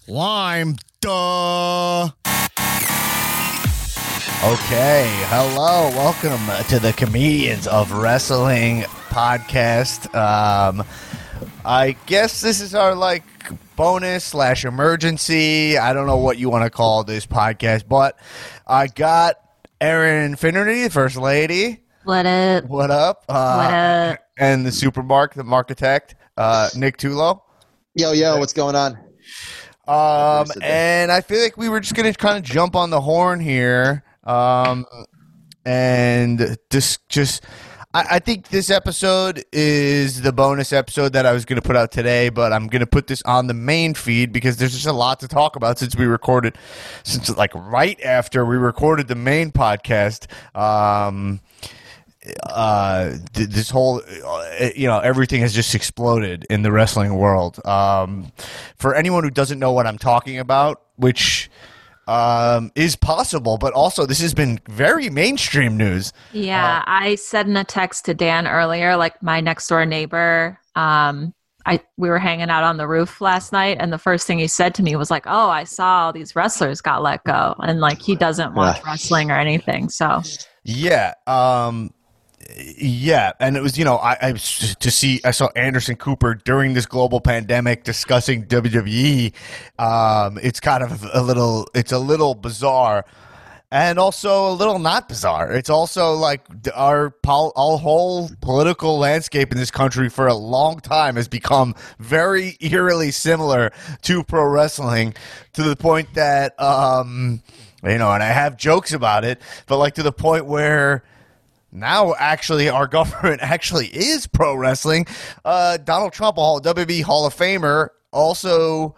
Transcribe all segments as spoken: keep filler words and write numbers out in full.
Lime, duh. Okay, hello, welcome to the Comedians of Wrestling podcast. Um, I guess this is our like bonus slash emergency. I don't know what you want to call this podcast, but I got Erin Finnerty, the First Lady. What up? What up? Uh, What up? And the Super Mark, the Markitect, uh, Nick Tulo. Yo, yo, what's going on? Um, and I feel like we were just going to kind of jump on the horn here. Um, and just, just, I, I think this episode is the bonus episode that I was going to put out today, but I'm going to put this on the main feed because there's just a lot to talk about since we recorded, since like right after we recorded the main podcast. Um, uh th- this whole uh, you know everything has just exploded in the wrestling world. Um for anyone who doesn't know what I'm talking about, which um is possible, but also this has been very mainstream news. Yeah, uh, I said in a text to Dan earlier, like my next door neighbor, um I we were hanging out on the roof last night, and the first thing he said to me was like, "Oh, I saw all these wrestlers got let go," and like he doesn't watch yeah. wrestling or anything. So yeah, um Yeah, and it was, you know, I, I to see I saw Anderson Cooper during this global pandemic discussing W W E. Um, it's kind of a little, it's a little bizarre, and also a little not bizarre. It's also like our pol- our whole political landscape in this country for a long time has become very eerily similar to pro wrestling, to the point that um, you know, and I have jokes about it, but like to the point where now, actually, our government actually is pro wrestling. Uh, Donald Trump, a W W E Hall of Famer, also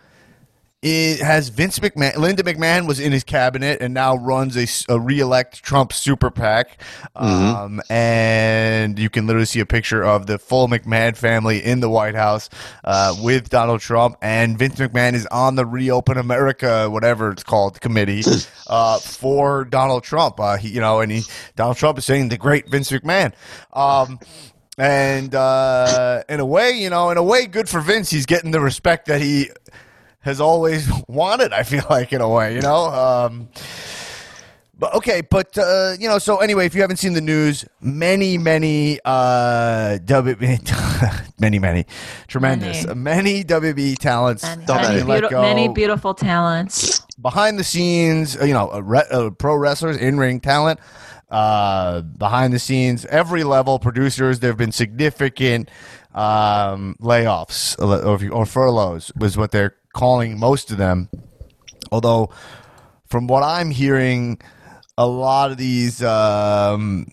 it has Vince McMahon. Linda McMahon was in his cabinet and now runs a, a re-elect Trump super PAC. Mm-hmm. Um, and you can literally see a picture of the full McMahon family in the White House uh, with Donald Trump. And Vince McMahon is on the Reopen America, whatever it's called, committee uh, for Donald Trump. Uh, he, you know, and he, Donald Trump is saying the great Vince McMahon. Um, and uh, in a way, you know, in a way, good for Vince. He's getting the respect that he has always wanted, I feel like, in a way, you know? Um, but okay, but, uh, you know, so anyway, if you haven't seen the news, many, many, uh, W many, many, tremendous, many, many W W E talents. Many, many, beautiful, many beautiful talents. Behind the scenes, you know, uh, re- uh, pro wrestlers, in-ring talent, uh, behind the scenes, every level, producers, there have been significant um, layoffs or, or furloughs was what they're calling most of them, although from what I'm hearing, a lot of these um,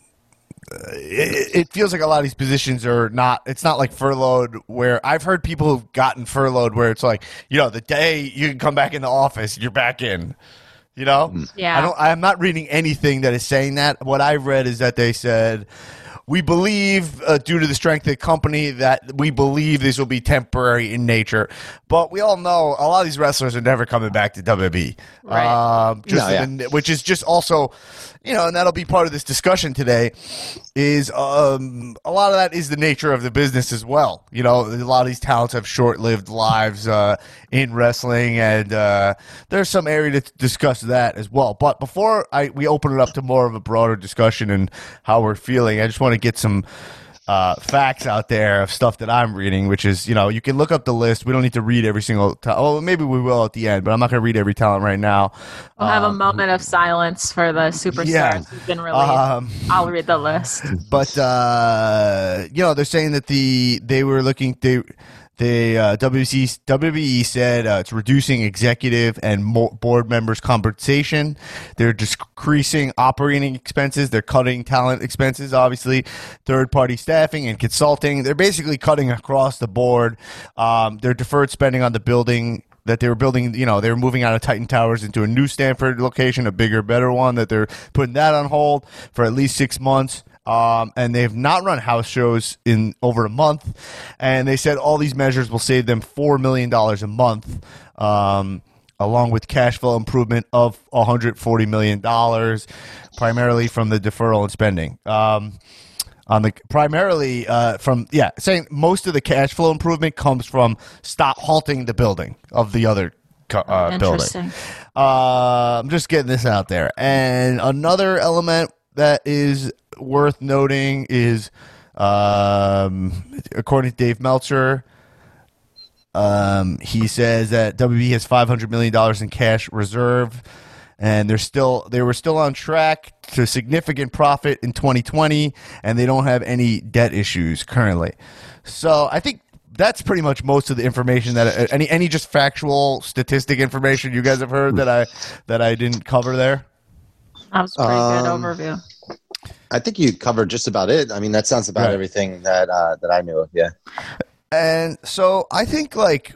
it, it feels like a lot of these positions are not, it's not like furloughed, where I've heard people who've gotten furloughed where it's like, you know, the day you can come back in the office, you're back in, you know? Yeah. I don't, I'm not reading anything that is saying that. What I've read is that they said, we believe, uh, due to the strength of the company, that we believe this will be temporary in nature. But we all know a lot of these wrestlers are never coming back to W W E. Right. Um, just no, yeah. in, which is just also, you know, and that'll be part of this discussion today, is um, a lot of that is the nature of the business as well. You know, a lot of these talents have short-lived lives uh, in wrestling, and uh, there's some area to discuss that as well. But before I we open it up to more of a broader discussion and how we're feeling, I just want to get some uh, facts out there of stuff that I'm reading, which is, you know, you can look up the list. We don't need to read every single talent. Well, maybe we will at the end, but I'm not going to read every talent right now. We'll have um, a moment of silence for the superstars yeah. who've been released. Um, I'll read the list. But, uh, you know, they're saying that the they were looking... they. The uh, W W E, W W E said uh, it's reducing executive and mo- board members' compensation. They're decreasing operating expenses. They're cutting talent expenses, obviously, third-party staffing and consulting. They're basically cutting across the board. Um, they're deferred spending on the building that they were building. You know, they were moving out of Titan Towers into a new Stanford location, a bigger, better one, that they're putting that on hold for at least six months. Um, and they've not run house shows in over a month. And they said all these measures will save them four million dollars a month, um, along with cash flow improvement of one hundred forty million dollars, primarily from the deferral and spending. Um, on the primarily uh, from yeah, saying most of the cash flow improvement comes from stop halting the building of the other co- uh, building. Interesting. Uh, I'm just getting this out there. And another element that is worth noting is, um, according to Dave Meltzer, um, he says that W W E has five hundred million dollars in cash reserve, and they're still they were still on track to significant profit in twenty twenty, and they don't have any debt issues currently. So I think that's pretty much most of the information that uh, any any just factual statistic information you guys have heard that I that I didn't cover there. That was a pretty Um, good overview. I think you covered just about it. I mean, that sounds about Right. everything that uh, that I knew. Yeah. And so I think like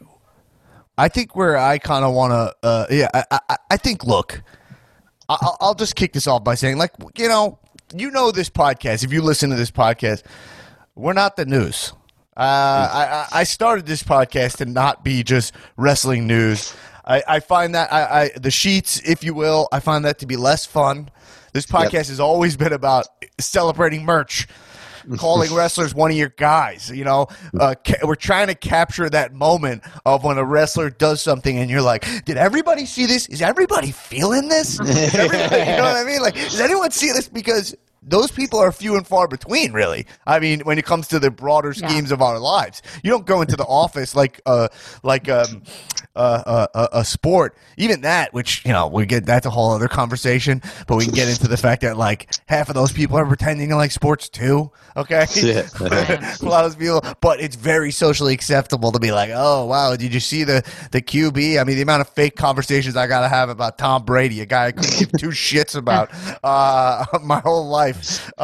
I think where I kind of want to uh, yeah I, I I think look I'll, I'll just kick this off by saying like you know you know this podcast, if you listen to this podcast, we're not the news. Uh, I, I I started this podcast to not be just wrestling news. I, I find that I, I the sheets, if you will, I find that to be less fun. This podcast Yep. has always been about celebrating merch, calling wrestlers one of your guys. You know, uh, ca- we're trying to capture that moment of when a wrestler does something and you're like, did everybody see this? Is everybody feeling this? Is everybody, you know what I mean? Like, does anyone see this? Because those people are few and far between, really. I mean, when it comes to the broader schemes Yeah. of our lives, you don't go into the office like uh like um uh, uh, uh, a sport. Even that, which you know, we get that's a whole other conversation. But we can get into the fact that like half of those people are pretending to like sports too. Okay, Yeah. a lot of those people, but it's very socially acceptable to be like, oh wow, did you see the the Q B? I mean, the amount of fake conversations I gotta have about Tom Brady, a guy I couldn't give two shits about uh, my whole life.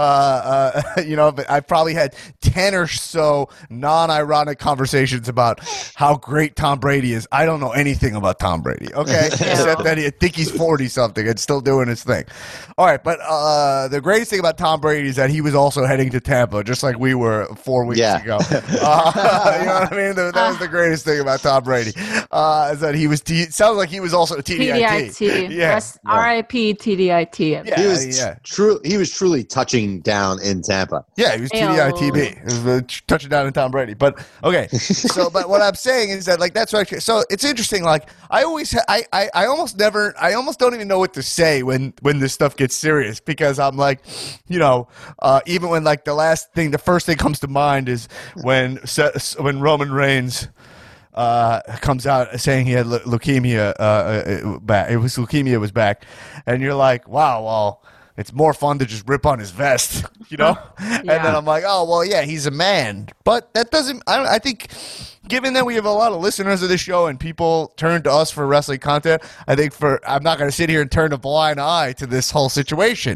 Uh, uh, you know, but I probably had ten or so non-ironic conversations about how great Tom Brady is. I don't know anything about Tom Brady, okay, except that he, I think he's forty something and still doing his thing. All right, but uh, the greatest thing about Tom Brady is that he was also heading to Tampa, just like we were four weeks Yeah. ago. Uh, you know what I mean? That that was the greatest thing about Tom Brady. Uh, is that he was? T- it sounds like he was also T D I T. T D I T. Yeah. Rest- R I P T D I T. Yeah. He was yeah. true. He was truly touching down in Tampa. Yeah, he was T D I T B. It was uh, touching down in Tom Brady. But okay, so but what I'm saying is that like that's actually so it's interesting. Like I always ha- I, I I almost never I almost don't even know what to say when when this stuff gets serious because I'm like, you know, uh, even when like the last thing, the first thing comes to mind is when Se- when Roman Reigns. Uh, comes out saying he had leu- leukemia. Uh, uh, back. It was leukemia was back, and you're like, wow. Well, it's more fun to just rip on his vest, you know. And then Yeah. I'm like, oh well, yeah, he's a man, but that doesn't. I don't. I think, given that we have a lot of listeners of this show and people turn to us for wrestling content, I think for I'm not going to sit here and turn a blind eye to this whole situation.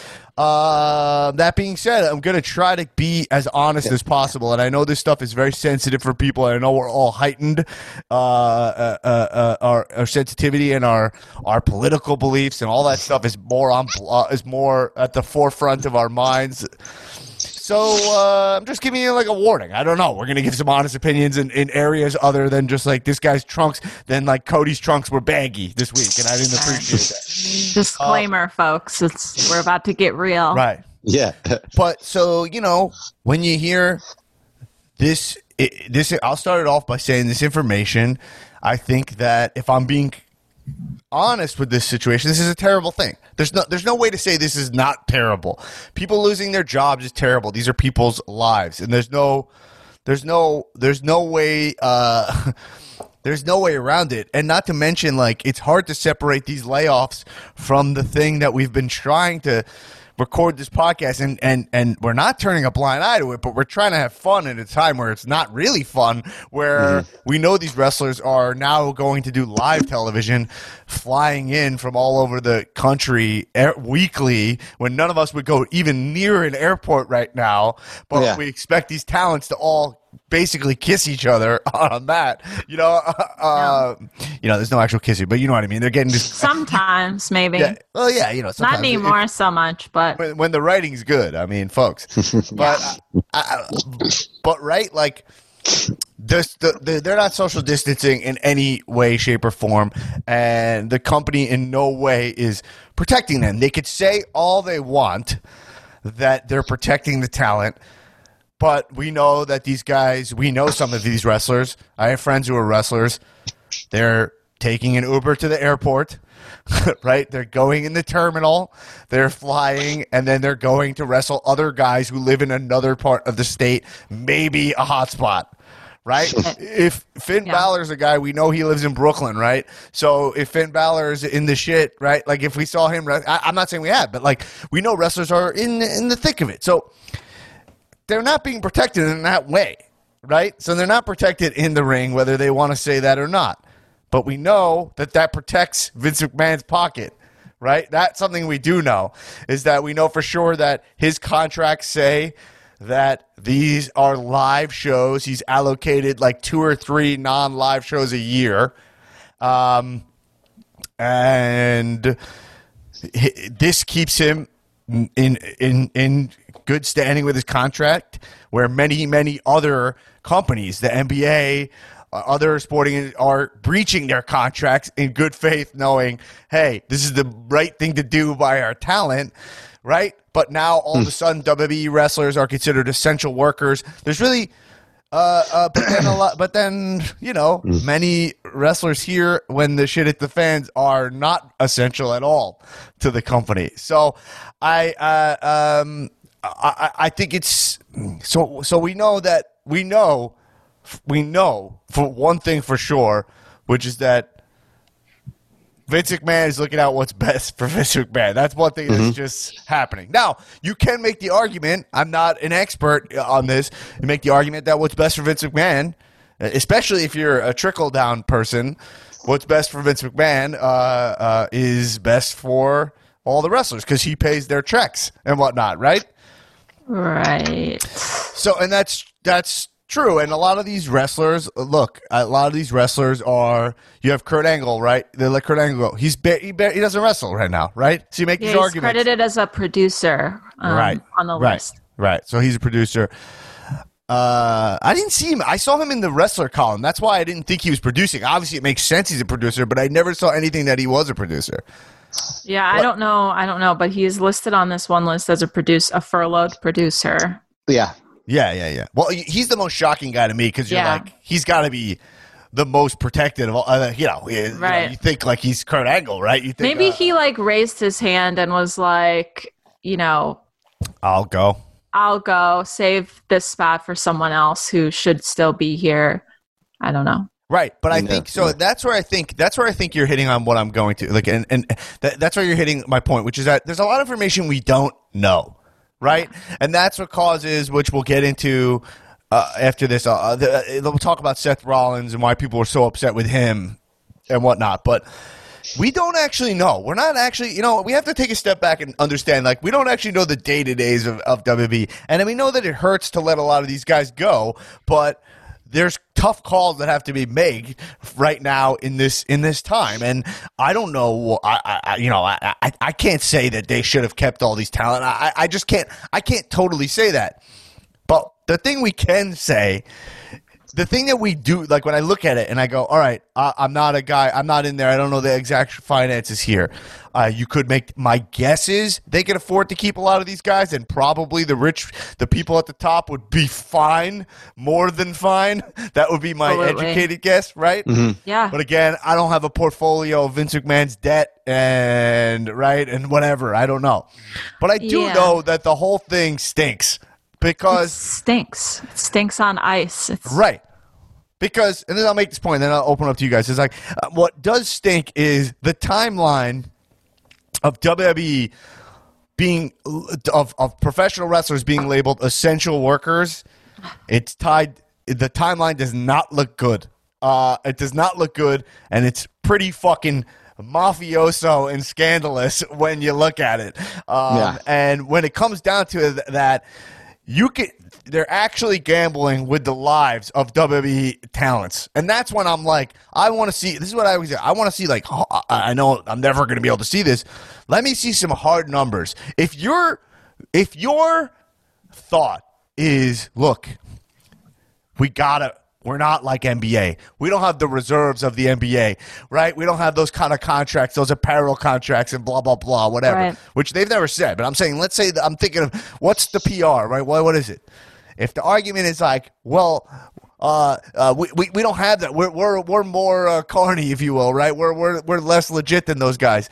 Uh, that being said, I'm going to try to be as honest as possible. And I know this stuff is very sensitive for people. And I know we're all heightened, uh, uh, uh, uh, our, our sensitivity and our, our political beliefs and all that stuff is more on, uh, is more at the forefront of our minds. So uh, I'm just giving you like a warning. I don't know. We're going to give some honest opinions in, in areas other than just like this guy's trunks. Then like Cody's trunks were baggy this week. And I didn't appreciate that. Disclaimer, folks. It's we're about to get real. Right. Yeah. But so you know, when you hear this, it, this I'll start it off by saying this information. I think that if I'm being honest with this situation, this is a terrible thing. There's no, there's no way to say this is not terrible. People losing their jobs is terrible. These are people's lives, and there's no, there's no, there's no way. Uh, There's no way around it. And not to mention, like, it's hard to separate these layoffs from the thing that we've been trying to record this podcast. And, and, and we're not turning a blind eye to it, but we're trying to have fun at a time where it's not really fun, where mm-hmm. we know these wrestlers are now going to do live television, flying in from all over the country air- weekly when none of us would go even near an airport right now. But yeah. we expect these talents to all basically kiss each other on that, you know. Uh, uh, you know, there's no actual kissing, but you know what I mean. They're getting just sometimes, maybe. Yeah, well, yeah, you know, sometimes. Not anymore if, so much, but when, when the writing's good, I mean, folks. But, uh, I, but right, like this, the, the, they're not social distancing in any way, shape, or form, and the company in no way is protecting them. They could say all they want that they're protecting the talent. But we know that these guys, we know some of these wrestlers. I have friends who are wrestlers. They're taking an Uber to the airport, right? They're going in the terminal, they're flying, and then they're going to wrestle other guys who live in another part of the state, maybe a hotspot. Right? If Finn Yeah. Balor's a guy, we know he lives in Brooklyn, right? So if Finn Balor's in the shit, right? Like if we saw him, I, I'm not saying we have, but like we know wrestlers are in in the thick of it. So they're not being protected in that way, right? So they're not protected in the ring, whether they want to say that or not. But we know that that protects Vince McMahon's pocket, right? That's something we do know, is that we know for sure that his contracts say that these are live shows. He's allocated like two or three non-live shows a year. Um, and h- this keeps him in in in good standing with his contract, where many, many other companies, the N B A, uh, other sporting, are breaching their contracts in good faith, knowing, hey, this is the right thing to do by our talent, right? But now all of a sudden, W W E wrestlers are considered essential workers. There's really, uh, uh, but then a lot, but then you know, many wrestlers here, when the shit hit the fans, are not essential at all to the company. So, I, uh, um, I, I think it's so. So we know that we know, we know for one thing for sure, which is that Vince McMahon is looking out what's best for Vince McMahon. That's one thing that's mm-hmm. just happening. Now, you can make the argument, I'm not an expert on this, you make the argument that what's best for Vince McMahon, especially if you're a trickle-down person, what's best for Vince McMahon uh, uh, is best for all the wrestlers because he pays their checks and whatnot, right? Right. So, and that's that's true, and a lot of these wrestlers, look, a lot of these wrestlers are, you have Kurt Angle, right? They let Kurt Angle go. He's ba- he, ba- he doesn't wrestle right now, right? So you make Yeah, these he's arguments. credited as a producer um, right. on the right. list. Right, so he's a producer. Uh, I didn't see him. I saw him in the wrestler column. That's why I didn't think he was producing. Obviously, it makes sense he's a producer, but I never saw anything that he was a producer. Yeah, I What? don't know. I don't know, but he's listed on this one list as a produce a furloughed producer. Yeah. Yeah, yeah, yeah. Well, he's the most shocking guy to me because you're Yeah. like, he's got to be the most protected of all. Uh, you, know, you, know, Right. you think like he's Kurt Angle, right? You think Maybe uh, he like raised his hand and was like, you know, I'll go. I'll go save this spot for someone else who should still be here. I don't know. Right, but I Yeah, think so. yeah. That's where I think that's where I think you're hitting on what I'm going to like, and and that, that's where you're hitting my point, which is that there's a lot of information we don't know, right? And that's what causes, which we'll get into uh, after this. Uh, the, we'll talk about Seth Rollins and why people are so upset with him and whatnot, but we don't actually know. We're not actually, you know, we have to take a step back and understand, like, we don't actually know the day-to-days of, of W W E. And we know that it hurts to let a lot of these guys go, but there's tough calls that have to be made right now in this in this time. And I don't know, I, I you know, I, I, I can't say that they should have kept all these talent. I, I just can't, I can't totally say that. But the thing we can say, the thing that we do, like when I look at it and I go, all right, uh, I'm not a guy, I'm not in there, I don't know the exact finances here. Uh, you could make, my guess is they can afford to keep a lot of these guys, and probably the rich, the people at the top would be fine, more than fine. That would be my Absolutely. educated guess, right? Yeah. But again, I don't have a portfolio of Vince McMahon's debt and, right, and whatever, I don't know. But I do Yeah. know that the whole thing stinks It because... stinks. It stinks on ice. It's Right. Because, and then I'll make this point, then I'll open up to you guys. It's like, uh, what does stink is the timeline of W W E being, of, of professional wrestlers being labeled essential workers. It's tied, the timeline does not look good. Uh, it does not look good, and it's pretty fucking mafioso and scandalous when you look at it. Um, Yeah. And when it comes down to th- that, you can, they're actually gambling with the lives of W W E talents. And that's when I'm like, I want to see, this is what I always say, I want to see, like, oh, I I know I'm never going to be able to see this. Let me see some hard numbers. If your, if your thought is, look, we gotta, we're not like N B A. We don't have the reserves of the N B A, right? We don't have those kind of contracts, those apparel contracts and blah, blah, blah, whatever, Right. which they've never said. But I'm saying, let's say that I'm thinking of what's the P R, right? What, what is it? If the argument is like, well, Uh, uh, we, we we don't have that. We're we're we're more uh, carny, if you will, right? We're we're we're less legit than those guys.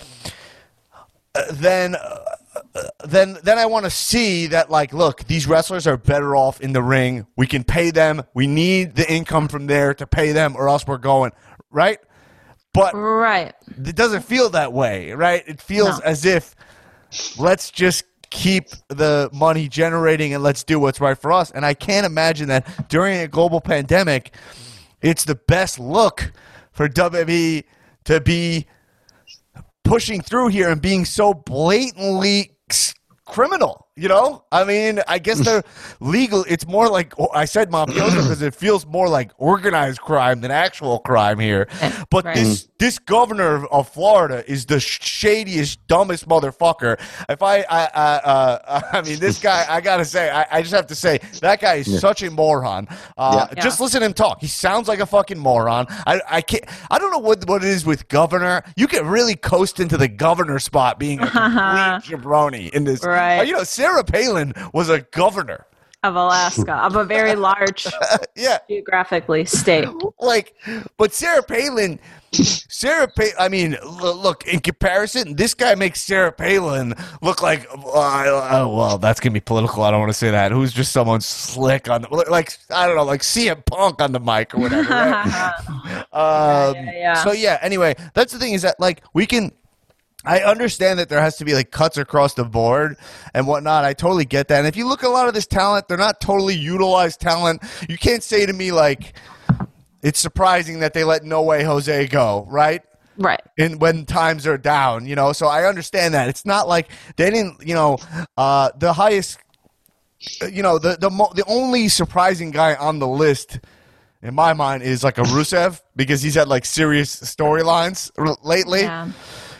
Uh, then, uh, then then I want to see that, like, look, these wrestlers are better off in the ring. We can pay them. We need the income from there to pay them, or else we're going, right? But Right. it doesn't feel that way, right? It feels No. as if let's just keep the money generating and let's do what's right for us. And I can't imagine that during a global pandemic, it's the best look for W W E to be pushing through here and being so blatantly s- criminal. You know, I mean, I guess they're legal. It's more like, I said mafioso because it feels more like organized crime than actual crime here. But Right. this this governor of Florida is the shadiest, dumbest motherfucker. If I, I, I, uh, I mean, this guy, I gotta say, I, I just have to say, that guy is Yeah. such a moron. Uh, Yeah. Just Yeah. listen to him talk. He sounds like a fucking moron. I, I can't. I don't know what what it is with governor. You can really coast into the governor spot being a complete jabroni in this. Right. Uh, you know, Sarah Palin was a governor. Of Alaska, of a very large Yeah, geographically state. like, but Sarah Palin, Sarah Palin, I mean, l- look, in comparison, this guy makes Sarah Palin look like, uh, oh, well, that's going to be political. I don't want to say that. Who's just someone slick on, the, like, I don't know, like C M Punk on the mic or whatever. Right? um, yeah, yeah. So, yeah, anyway, that's the thing is that, like, we can. I understand that there has to be like cuts across the board and whatnot. I totally get that. And if you look at a lot of this talent, they're not totally utilized talent. You can't say to me like it's surprising that they let No Way Jose go, right? Right. And when times are down, you know. So I understand that. It's not like they didn't, you know, uh, the highest, you know, the the mo- the only surprising guy on the list in my mind is like a Rusev because he's had like serious storylines r- lately. Yeah.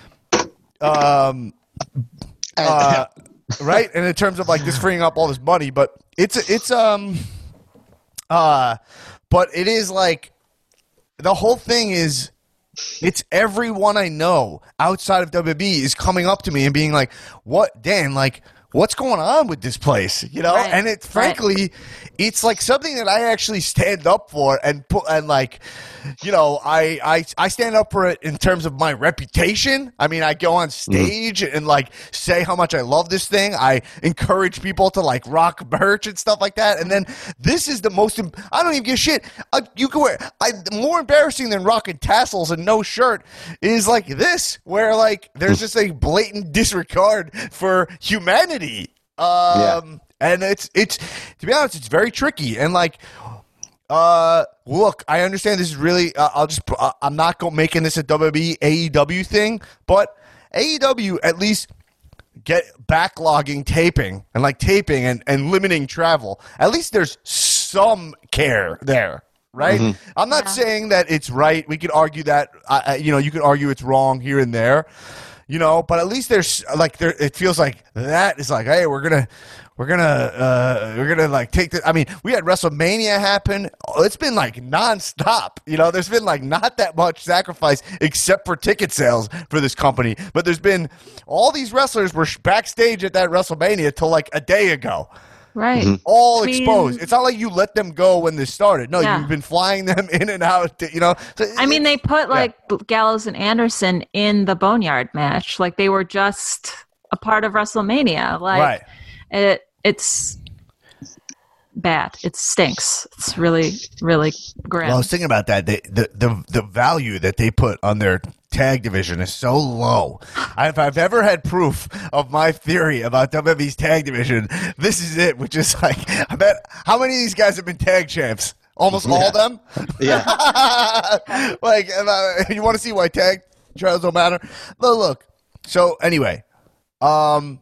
Um, uh, right? And in terms of like this freeing up all this money, but it's it's um, uh, but it is like the whole thing is. It's everyone I know outside of W W E is coming up to me and being like, "What, Dan? Like, what's going on with this place?" You know, Right. and it frankly, it's like something that I actually stand up for and put and like, you know, I I I stand up for it in terms of my reputation. I mean, I go on stage and like say how much I love this thing. I encourage people to like rock merch and stuff like that. And then this is the most. Im- I don't even give a shit. Uh, you can wear. I more embarrassing than rocking tassels and no shirt is like this, where like there's just a blatant disregard for humanity. Um, Yeah. and it's it's to be honest, it's very tricky and like. Uh, look, I understand this is really. Uh, I'll just. Uh, I'm not go- making this a W W E A E W thing, but A E W at least get backlogging taping and like taping and, and limiting travel. At least there's some care there, right? I'm not Yeah. saying that it's right. We could argue that. Uh, uh, you know, you could argue it's wrong here and there. You know, but at least there's like there. It feels like that is like, hey, we're gonna. We're gonna, uh, we're gonna like take the. I mean, we had WrestleMania happen. Oh, it's been like nonstop. You know, there's been like not that much sacrifice except for ticket sales for this company. But there's been all these wrestlers were sh- backstage at that WrestleMania till like a day ago, Right. all I mean- exposed. It's not like you let them go when this started. No, Yeah. you've been flying them in and out. You know, so I mean, they put like Gallows and Anderson in the Boneyard match. Like they were just a part of WrestleMania. Like right. it, it's bad. It stinks. It's really, really grim. Well, I was thinking about that. They, the the the value that they put on their tag division is so low. If I've ever had proof of my theory about W W E's tag division, this is it. Which is like, I bet how many of these guys have been tag champs? Almost all of them. Yeah. Like, uh, you want to see why tag trials don't matter? Look, look. So anyway, um,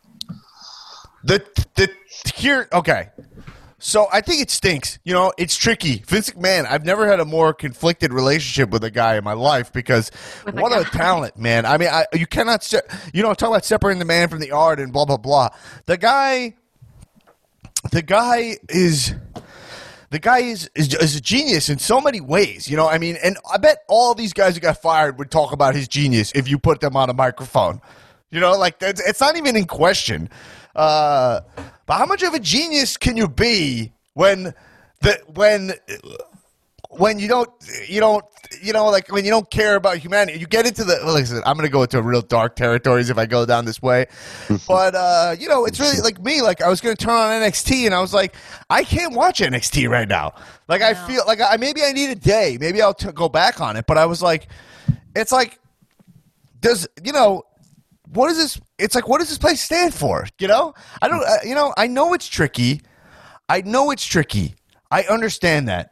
the the here. Okay. So I think it stinks. You know, it's tricky. Vince McMahon, I've never had a more conflicted relationship with a guy in my life because With a what a guy. talent, man. I mean, I, you cannot, se- you know, talk about separating the man from the art and blah, blah, blah. The guy, the guy is, the guy is, is, is a genius in so many ways, you know. I mean, and I bet all these guys who got fired would talk about his genius if you put them on a microphone. You know, like that's, it's not even in question. Uh, but how much of a genius can you be when that when when you don't you don't you know like when you don't care about humanity, you get into the well, listen, I'm gonna go into real dark territories if I go down this way. But uh you know, it's really like me, like I was gonna turn on N X T and I was like, I can't watch N X T right now. Like I, I feel like I maybe I need a day, maybe I'll t- go back on it, but I was like, it's like, does you know what is this? It's like, what does this place stand for? You know, I don't. Uh, you know, I know it's tricky. I know it's tricky. I understand that.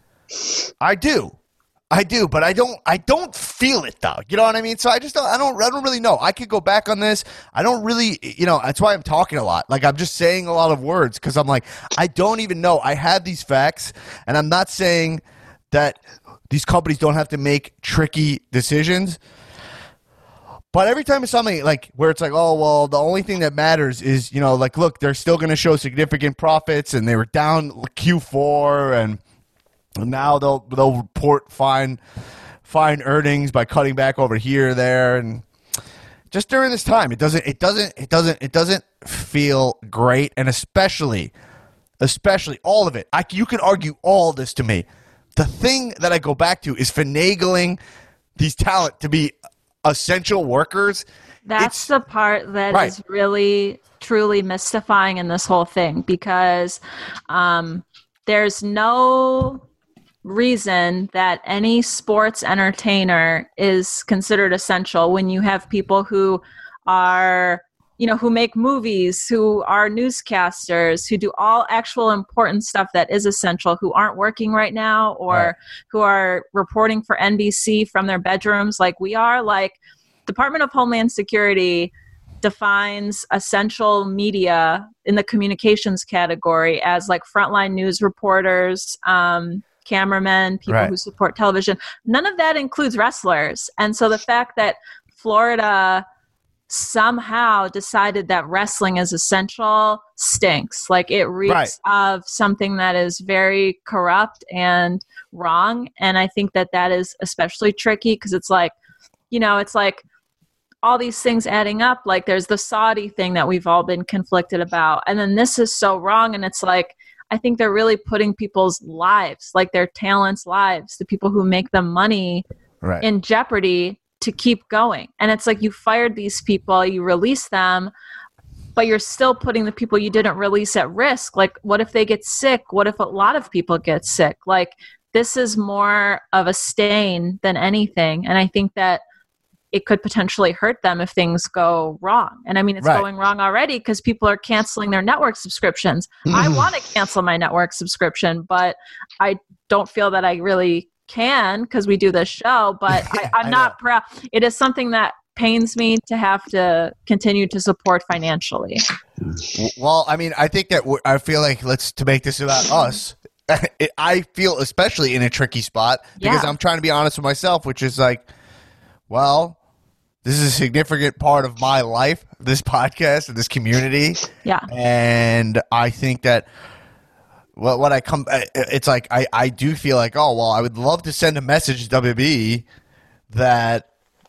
I do, I do, but I don't. I don't feel it though. You know what I mean? So I just don't. I don't. I don't really know. I could go back on this. I don't really. You know, that's why I'm talking a lot. Like I'm just saying a lot of words because I'm like, I don't even know. I have these facts, and I'm not saying that these companies don't have to make tricky decisions. But every time it's something like where it's like, oh, well, the only thing that matters is, you know, like, look, they're still going to show significant profits and they were down Q four and now they'll they'll report fine fine earnings by cutting back over here or there. And just during this time, it doesn't it doesn't it doesn't it doesn't feel great. And especially, especially all of it. I, you can argue all this to me. The thing that I go back to is finagling these talent to be essential workers. That's it's, the part that right. is really truly mystifying in this whole thing because um, there's no reason that any sports entertainer is considered essential when you have people who are, you know, who make movies, who are newscasters, who do all actual important stuff that is essential, who aren't working right now or right. who are reporting for N B C from their bedrooms like we are. Like, Department of Homeland Security defines essential media in the communications category as like frontline news reporters, um, cameramen, people right. who support television. None of that includes wrestlers. And so the fact that Florida somehow decided that wrestling is essential stinks. Like it reeks right. of something that is very corrupt and wrong. And I think that that is especially tricky because it's like, you know, it's like all these things adding up. Like there's the Saudi thing that we've all been conflicted about. And then this is so wrong. And it's like, I think they're really putting people's lives, like their talents' lives, the people who make them money right. in jeopardy to keep going. And it's like you fired these people, you release them, but you're still putting the people you didn't release at risk. Like, what if they get sick? What if a lot of people get sick? Like, this is more of a stain than anything. And I think that it could potentially hurt them if things go wrong. And I mean, it's right. going wrong already because people are canceling their network subscriptions. I want to cancel my network subscription, but I don't feel that I really can because we do this show, but I, I'm not proud. It is something that pains me to have to continue to support financially. Well, I mean, I think that w- I feel like let's to make this about us. it, I feel especially in a tricky spot because yeah. I'm trying to be honest with myself, which is like, well, this is a significant part of my life, this podcast and this community. Yeah. And I think that Well, what I come, it's like I, I do feel like, oh well, I would love to send a message to W W E that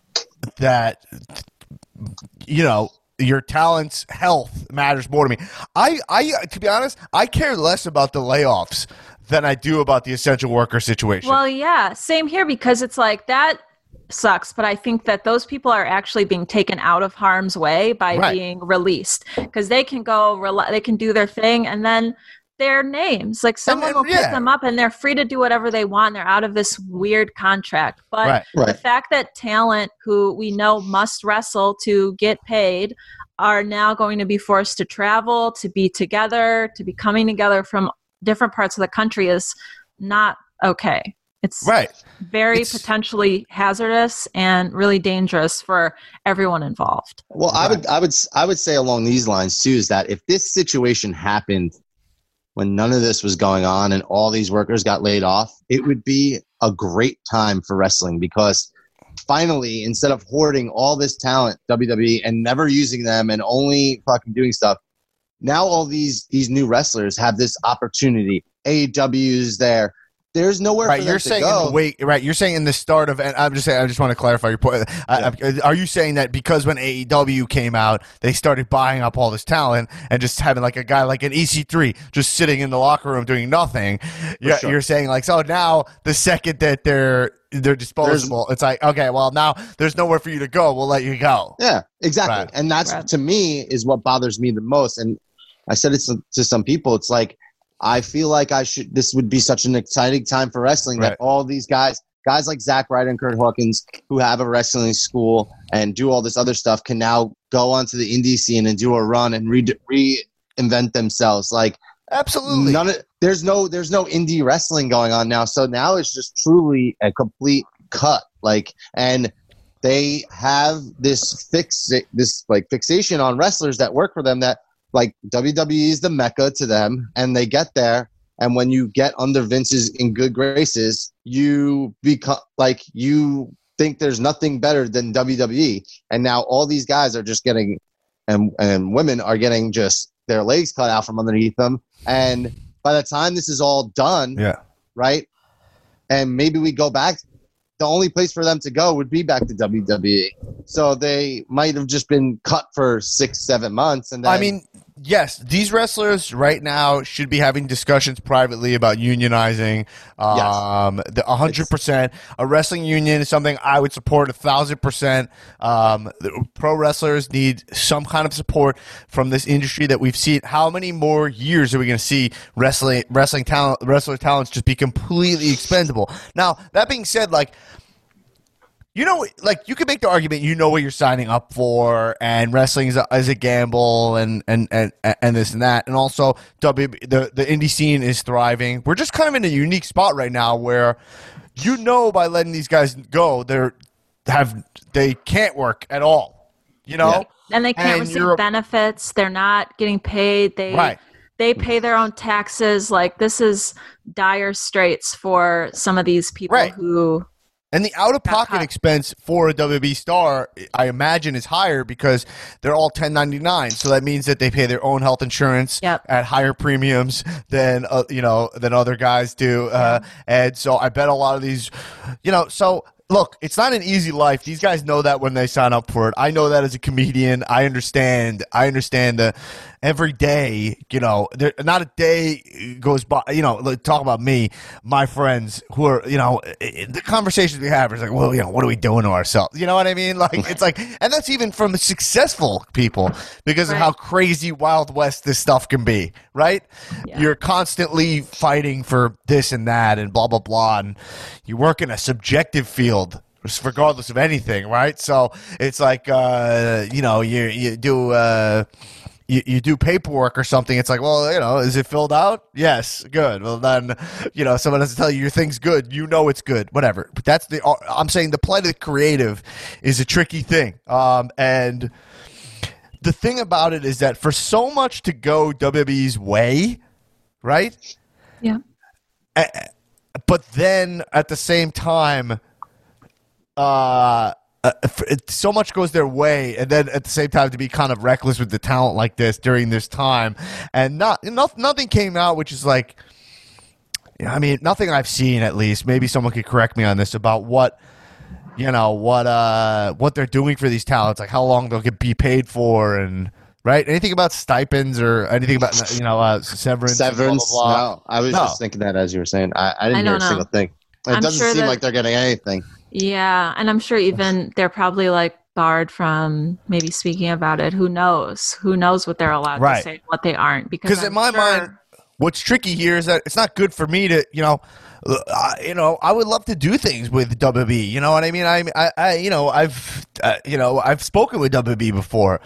that you know your talent's health matters more to me. I, I to be honest, I care less about the layoffs than I do about the essential worker situation. Well, yeah, same here because it's like that sucks, but I think that those people are actually being taken out of harm's way by right. being released because they can go, rel- they can do their thing, and then their names. Like someone and, and, will pick yeah. them up and they're free to do whatever they want. They're out of this weird contract. But right. the Right. fact that talent who we know must wrestle to get paid are now going to be forced to travel, to be together, to be coming together from different parts of the country is not okay. It's right. very it's, potentially hazardous and really dangerous for everyone involved. Well, right. I would, I would, I would say along these lines too, is that if this situation happened when none of this was going on and all these workers got laid off, it would be a great time for wrestling because finally, instead of hoarding all this talent, W W E, and never using them and only fucking doing stuff, now all these these new wrestlers have this opportunity. A E W's there, there's nowhere Right, for them you're to saying go. in the wait. Right, you're saying in the start of, and I'm just saying, I just want to clarify your point. I, I, are you saying that because when A E W came out, they started buying up all this talent and just having like a guy like an E C three just sitting in the locker room doing nothing? You're, sure. you're saying like, so now the second that they're they're disposable, there's, it's like, okay, well now there's nowhere for you to go. We'll let you go. Yeah, exactly. Right. And that's Right. to me is what bothers me the most. And I said it to, to some people. It's like, I feel like I should. This would be such an exciting time for wrestling Right. that all these guys, guys like Zack Ryder and Kurt Hawkins, who have a wrestling school and do all this other stuff, can now go onto the indie scene and do a run and re- reinvent themselves. Like Absolutely. none of there's no there's no indie wrestling going on now. So now it's just truly a complete cut. Like and. They have this fix this like fixation on wrestlers that work for them that like W W E is the mecca to them, and they get there. And when you get under Vince's in good graces, you become like you think there's nothing better than W W E. And now all these guys are just getting, and and women are getting just their legs cut out from underneath them. And by the time this is all done, Yeah. right, and maybe we go back. The only place for them to go would be back to W W E. So they might have just been cut for six, seven months. And then, I mean, yes, these wrestlers right now should be having discussions privately about unionizing. Um, the one hundred percent. A wrestling union is something I would support a thousand percent. Um, the pro wrestlers need some kind of support from this industry that we've seen. How many more years are we going to see wrestling, wrestling talent, wrestler talents just be completely expendable? Now, that being said, like, you know, like you could make the argument, you know what you're signing up for, and wrestling is a, is a gamble, and, and, and, and this and that, and also W the the indie scene is thriving. We're just kind of in a unique spot right now where, you know, by letting these guys go, they're have they can't work at all, you know, Yeah. And they can't And receive you're- benefits. They're not getting paid. They Right. they pay their own taxes. Like this is dire straits for some of these people Right. who And the out-of-pocket cut. expense for a W W E star, I imagine, is higher because they're all ten ninety-nine. So that means that they pay their own health insurance Yep. at higher premiums than uh, you know than other guys do. Uh, and so I bet a lot of these, you know, so. Look, it's not an easy life. These guys know that when they sign up for it. I know that as a comedian. I understand. I understand that every day, you know, there, not a day goes by, you know, like, talk about me, my friends who are, you know, the conversations we have is like, well, you know, what are we doing to ourselves? You know what I mean? Like, it's like, and that's even from successful people because of Right. how crazy Wild West this stuff can be, right? Yeah. You're constantly fighting for this and that and blah, blah, blah. And you work in a subjective field regardless of anything, right? So it's like, uh, you know, you you do uh, you, you do paperwork or something. It's like, well, you know, is it filled out? Yes, good. Well, then, you know, someone has to tell you your thing's good. You know it's good, whatever. But that's the I'm saying the plight of the creative is a tricky thing, um, and the thing about it is that for so much to go W W E's way, right? yeah. But then at the same time, uh, uh, it, so much goes their way, and then at the same time to be kind of reckless with the talent like this during this time, and not enough. Nothing came out, which is like, I mean, nothing I've seen at least. Maybe someone could correct me on this about what. You know what? Uh, what they're doing for these talents, like how long they'll get be paid for, and right? Anything about stipends or anything about you know uh, severance? and severance. blah, blah, blah. No, I was No. just thinking that as you were saying. I, I didn't I hear don't a know. single thing. It I'm doesn't sure seem that- like they're getting anything. Yeah, and I'm sure even they're probably like barred from maybe speaking about it. Who knows? Who knows what they're allowed Right. to say, what they aren't? Because Because in I'm my sure- mind, what's tricky here is that it's not good for me to, you know, uh, you know, I would love to do things with W W E. You know what I mean? I, I, I you know, I've, uh, you know, I've spoken with W W E before.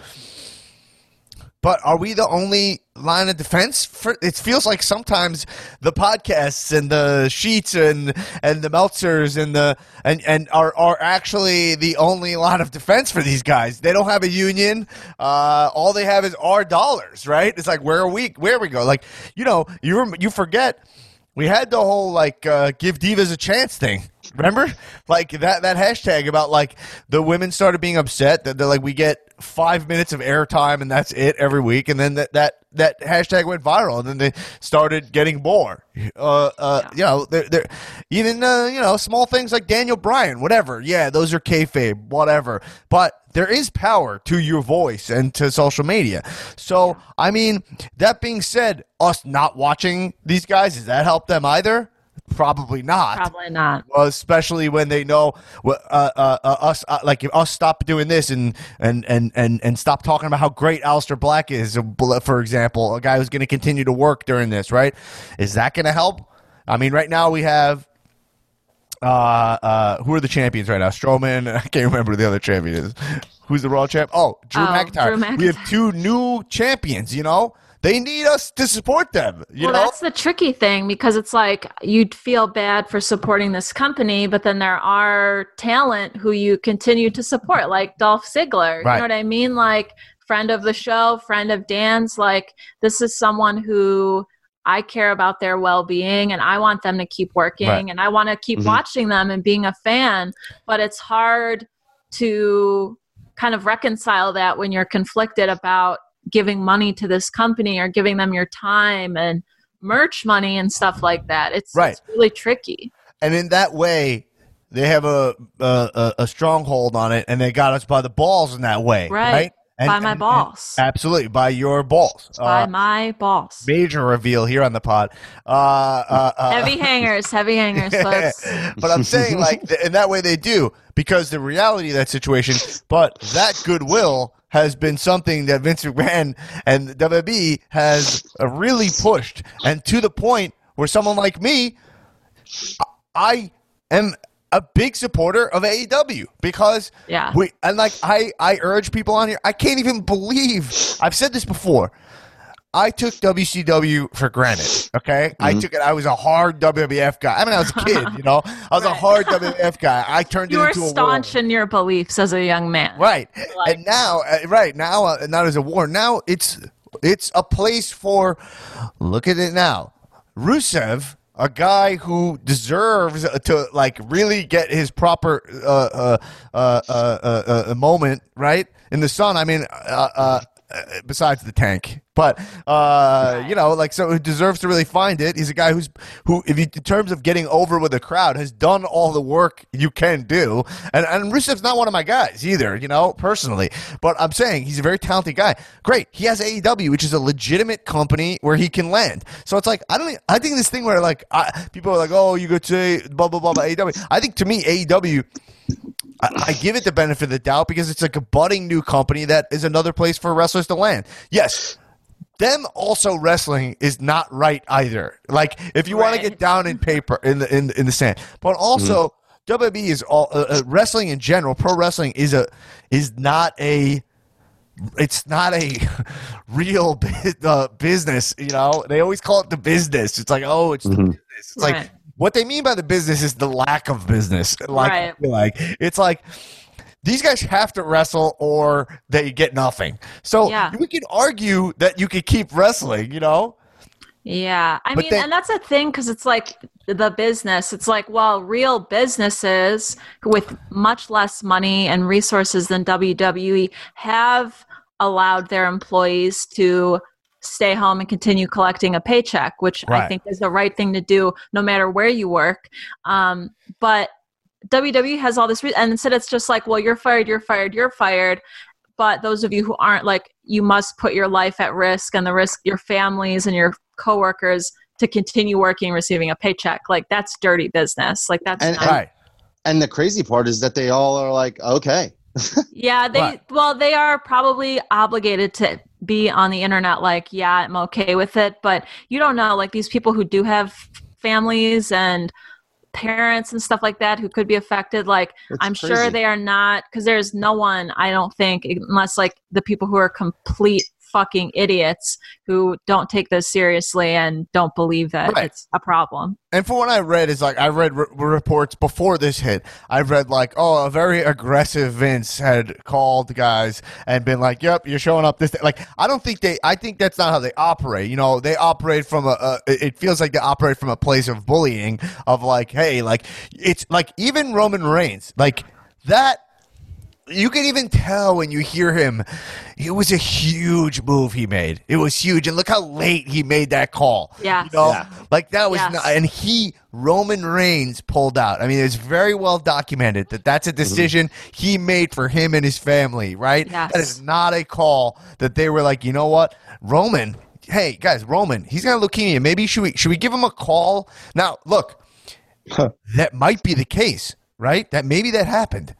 But are we the only line of defense? For it feels like sometimes the podcasts and the sheets and and the Meltzers and the and, and are are actually the only line of defense for these guys. They don't have a union. Uh, all they have is our dollars, right? It's like where are we? Where we go? Like you know, you rem- you forget we had the whole like uh, give divas a chance thing. Remember, like that that hashtag about like the women started being upset that they're like we get five minutes of airtime and that's it every week, and then that that, that hashtag went viral, and then they started getting more. Uh, uh, yeah. You know, they're, they're, even uh, you know, small things like Daniel Bryan, whatever. Yeah, those are kayfabe, whatever. But there is power to your voice and to social media. So, I mean, that being said, us not watching these guys, does that help them either? Probably not. Probably not. Well, especially when they know uh, uh, uh, us, uh, like if us stop doing this and and and and and stop talking about how great Aleister Black is, for example, a guy who's going to continue to work during this, right? Is that going to help? I mean, right now we have uh, uh, who are the champions right now? Strowman. I can't remember who the other champion is. Who's the Raw champ? Oh, Drew, oh McIntyre. Drew McIntyre. We have two new champions. You know. They need us to support them. You well, know? That's the tricky thing, because it's like you'd feel bad for supporting this company, but then there are talent who you continue to support, like Dolph Ziggler. Right. You know what I mean? Like, friend of the show, friend of Dan's. Like, this is someone who I care about their well-being, and I want them to keep working, right. and I want to keep mm-hmm. watching them and being a fan. But it's hard to kind of reconcile that when you're conflicted about giving money to this company or giving them your time and merch money and stuff like that. It's, right. it's really tricky. And in that way, they have a, a a stronghold on it, and they got us by the balls in that way. Right. right? And, by my and, balls. And absolutely. By your balls. By uh, my balls. Major reveal here on the pod. Uh, uh, uh, heavy hangers, heavy hangers, folks. But I'm saying, like, in that way they do, because the reality of that situation, but that goodwill has been something that Vince McMahon and W W E has really pushed, and to the point where someone like me, I am a big supporter of A E W, because yeah. we and like I, I urge people on here. I can't even believe I've said this before. I took W C W for granted, okay? Mm-hmm. I took it. I was a hard W W F guy. I mean, I was a kid, you know? I was right. a hard W W F guy. I turned you it into a war. You were staunch in your beliefs as a young man. Right. Like, and now, uh, right, now, uh, not as a war. Now it's it's a place for, look at it now, Rusev, a guy who deserves to, like, really get his proper uh, uh, uh, uh, uh, uh, moment, right, in the sun. I mean, uh, uh, besides the tank, but uh, right. you know, like, so who deserves to really find it. He's a guy who's who, if you, in terms of getting over with a crowd, has done all the work you can do. And and Rusev's not one of my guys either, you know, personally. But I'm saying he's a very talented guy. Great, he has A E W, which is a legitimate company where he can land. So it's like I don't. I think this thing where like I, people are like, oh, you could say blah blah blah about A E W. I think to me A E W. I, I give it the benefit of the doubt because it's like a budding new company that is another place for wrestlers to land. Yes, them also wrestling is not right either. Like if you right. want to get down in paper in the in in the sand, but also mm-hmm. W W E is all uh, uh, wrestling in general. Pro wrestling is a is not a. It's not a real bu- uh, business. You know, they always call it the business. It's like, oh, it's mm-hmm. the business. It's right. like. What they mean by the business is the lack of business. Like, right. I feel like it's like these guys have to wrestle or they get nothing. So yeah. we can argue that you could keep wrestling, you know? Yeah. I but mean, then, and that's a thing because it's like the business. It's like, well, real businesses with much less money and resources than W W E have allowed their employees to stay home and continue collecting a paycheck, which right. I think is the right thing to do no matter where you work. Um, but W W E has all this, re- and instead it's just like, well, you're fired, you're fired, you're fired. But those of you who aren't, like, you must put your life at risk and the risk your families and your coworkers to continue working, receiving a paycheck. Like, that's dirty business. Like, that's and, not- right. And the crazy part is that they all are like, okay. yeah, they right. well, they are probably obligated to be on the internet like, yeah, I'm okay with it. But you don't know, like these people who do have families and parents and stuff like that who could be affected, like it's I'm crazy. Sure they are not, because there's no one, I don't think, unless like the people who are complete fucking idiots who don't take this seriously and don't believe that right. it's a problem. And for what I read is like I read r- reports before this hit. I read like, oh, a very aggressive Vince had called guys and been like, "Yep, you're showing up this day." Like I don't think they. I think that's not how they operate. You know, they operate from a. a it feels like they operate from a place of bullying. Of like, hey, like it's like even Roman Reigns, like that. you can even tell when you hear him, it was a huge move he made. It was huge. And look how late he made that call. Yes. You know, Yeah. like that was, Yes. not, and he, Roman Reigns pulled out. I mean, it's very well documented that that's a decision he made for him and his family, right? Yes. That is not a call that they were like, you know what, Roman, hey guys, Roman, he's got leukemia. Maybe should we, should we give him a call? Now, look, that might be the case, right? That maybe that happened.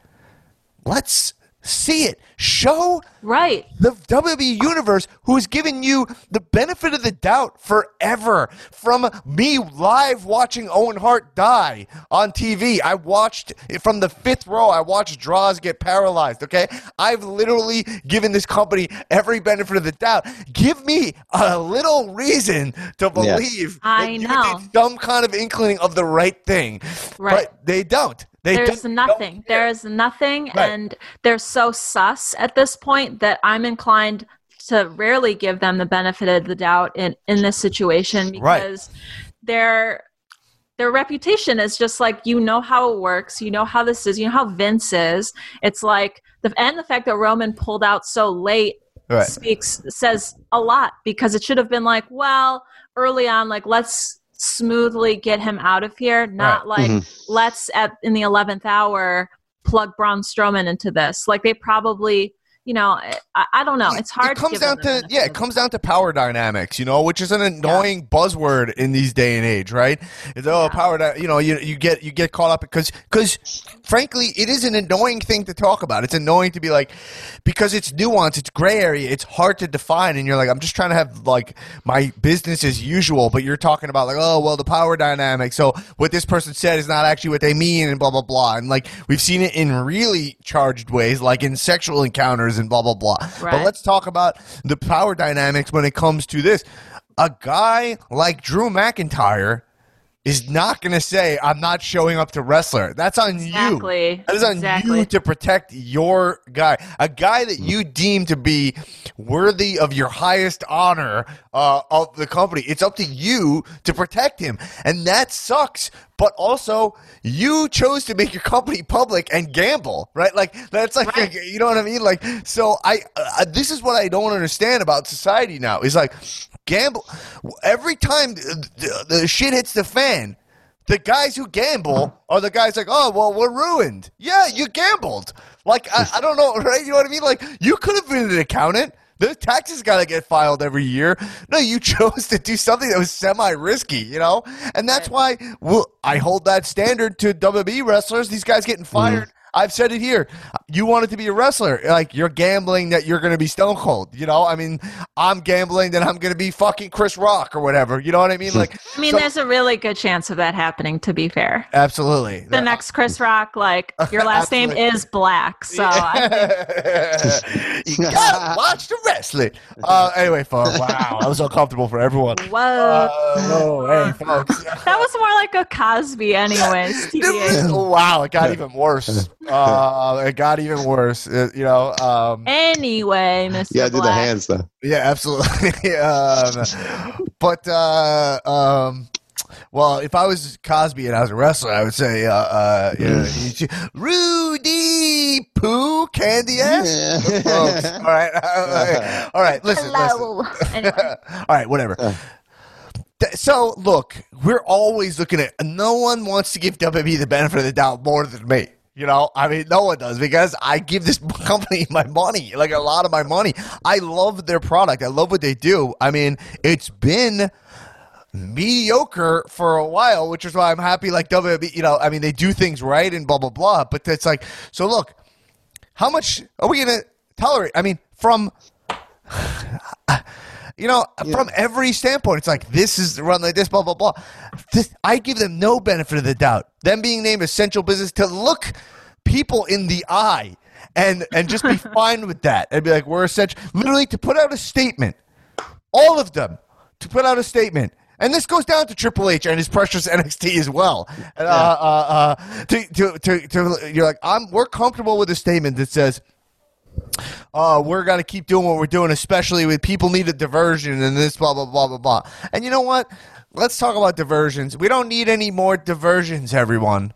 Let's see it. Show Right. the W W E Universe, who has given you the benefit of the doubt forever. From me live watching Owen Hart die on T V, I watched from the fifth row, I watched Draws get paralyzed, okay? I've literally given this company every benefit of the doubt. Give me a little reason to believe I that you know. did some kind of inkling of the right thing. Right. But they don't. They There's don't- nothing. don't care. There is nothing, Right. and they're so sus at this point that I'm inclined to rarely give them the benefit of the doubt in in this situation Right. because their their reputation is just like, you know how it works, you know how this is, you know how Vince is. It's like the and the fact that Roman pulled out so late Right. speaks says a lot, because it should have been like, well, early on, like, let's smoothly get him out of here, not Right. like let's at in the eleventh hour plug Braun Strowman into this. Like, they probably, you know, I, I don't know. It's hard. It comes to give down them the to benefit yeah, of it the comes doubt. down to power dynamics, you know, which is an annoying buzzword in these day and age, right? It's, oh, Yeah. power, dy- you know, you you get you get caught up because because frankly, it is an annoying thing to talk about. It's annoying to be like, because it's nuance, it's gray area, it's hard to define, and you're like, I'm just trying to have like my business as usual, but you're talking about like, oh, well, the power dynamic. So what this person said is not actually what they mean, and blah blah blah. And like we've seen it in really charged ways, like in sexual encounters and blah blah blah. But Right. let's talk about the power dynamics when it comes to this. A guy like Drew McIntyre is not going to say, I'm not showing up to wrestler. That's on you. Exactly. That is on Exactly. you to protect your guy. A guy that you deem to be worthy of your highest honor uh, of the company. It's up to you to protect him. And that sucks. But also, you chose to make your company public and gamble, right? Like, that's like, Right. you know what I mean? Like, so I, uh, this is what I don't understand about society now is like, gamble every time the, the shit hits the fan. The guys who gamble are the guys like, oh, well, we're ruined. Yeah, you gambled. Like, I, I don't know, right? You know what I mean? Like, you could have been an accountant. The taxes got to get filed every year. No, you chose to do something that was semi-risky, you know? And that's why well, I hold that standard to W W E wrestlers. These guys getting fired. I've said it here. You wanted to be a wrestler. Like, you're gambling that you're going to be Stone Cold, you know? I mean, I'm gambling that I'm going to be fucking Chris Rock or whatever. You know what I mean? Like, I mean, so- there's a really good chance of that happening, to be fair. absolutely. The next Chris Rock, like, your last name Absolutely. is Black. So I think, you gotta watch the wrestling. Uh, anyway, folks. Wow, that was uncomfortable for everyone. whoa. Oh, hey, folks. That was more like a Cosby, anyways. T B A. Wow, it got even worse. Uh, it got even worse. Uh, you know. Um, Anyway, Mister Yeah, do the Black. hands though. yeah, absolutely. um, but uh, um, well, if I was Cosby and I was a wrestler, I would say, uh, uh, you know, you- Rudy Poo Candy Ass. Yeah. Folks. All right, all right, all right. Listen, listen. Hello. Anyway. All right, whatever. Th- So, look, we're always looking at. No one wants to give W W E the benefit of the doubt more than me. You know, I mean, no one does because I give this company my money, like a lot of my money. I love their product. I love what they do. I mean, it's been mediocre for a while, which is why I'm happy. Like W W E, you know, I mean, they do things right and blah blah blah. But it's like, so look, how much are we gonna tolerate? I mean, from you know, Yeah. from every standpoint, it's like this is run like this, blah blah blah. This, I give them no benefit of the doubt. Them being named essential business to look people in the eye and and just be fine with that and be like, we're essential. Literally to put out a statement, all of them to put out a statement. And this goes down to Triple H and his precious N X T as well. Uh, uh, uh, to, to, to, to, you're like, I'm, we're comfortable with a statement that says, uh, we're going to keep doing what we're doing, especially with people need a diversion and this, blah, blah, blah, blah, blah. And you know what? Let's talk about diversions. We don't need any more diversions, everyone.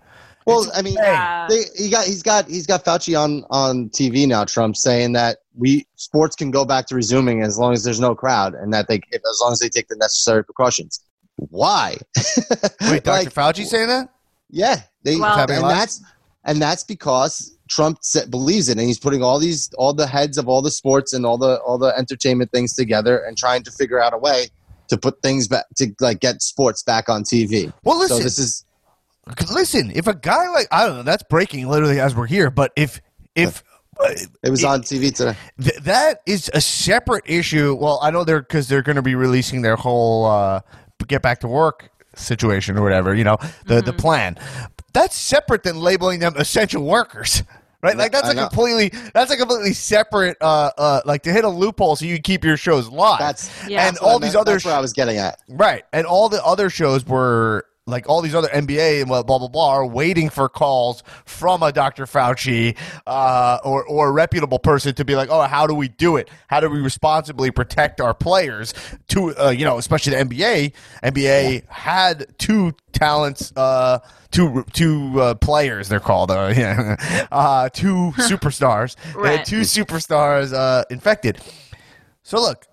Well, I mean, Yeah. they, he got he's got he's got Fauci on on T V now. Trump saying that we sports can go back to resuming as long as there's no crowd, and that they if, as long as they take the necessary precautions. Why? Wait, Doctor Like, Fauci saying that? Yeah, they Well- and that's and that's because Trump sa- believes it, and he's putting all these all the heads of all the sports and all the all the entertainment things together, and trying to figure out a way to put things back to like get sports back on T V. Well, listen. So this is Listen, if a guy like I don't know, that's breaking literally as we're here. But if if uh, it was it- on T V today. th- that is a separate issue. Well, I know they're because they're going to be releasing their whole uh, get back to work situation or whatever. You know, the the plan. That's separate than labeling them essential workers. Right, like that's I a know. completely that's a completely separate, uh, uh, like to hit a loophole so you keep your shows live. That's Yeah. and that's what I all these meant- other That's where I was getting at. Right. And all the other shows were like all these other N B A and blah, blah, blah, blah are waiting for calls from a Doctor Fauci uh, or, or a reputable person to be like, oh, how do we do it? How do we responsibly protect our players? To, uh, you know, especially the N B A. N B A yeah. had two talents, uh, two two uh, players, they're called, uh, yeah, uh, two superstars. They had Right. two superstars uh, infected. So look.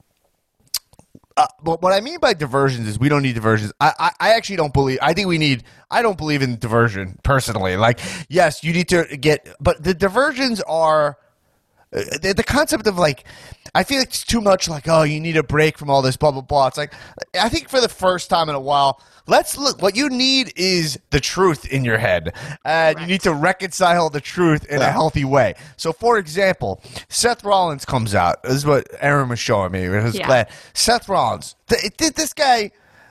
Uh, but what I mean by diversions is we don't need diversions. I, I, I actually don't believe. I think we need. I don't believe in diversion personally. Like, yes, you need to get, but the diversions are uh, the, the concept of like. I feel like it's too much. Like, oh, you need a break from all this, blah blah blah. It's like I think for the first time in a while, let's look. What you need is the truth in your head, and you need to reconcile the truth in a healthy way. So, for example, Seth Rollins comes out. This is what Aaron was showing me. I was Yeah. glad. Seth Rollins. Th- th- this guy.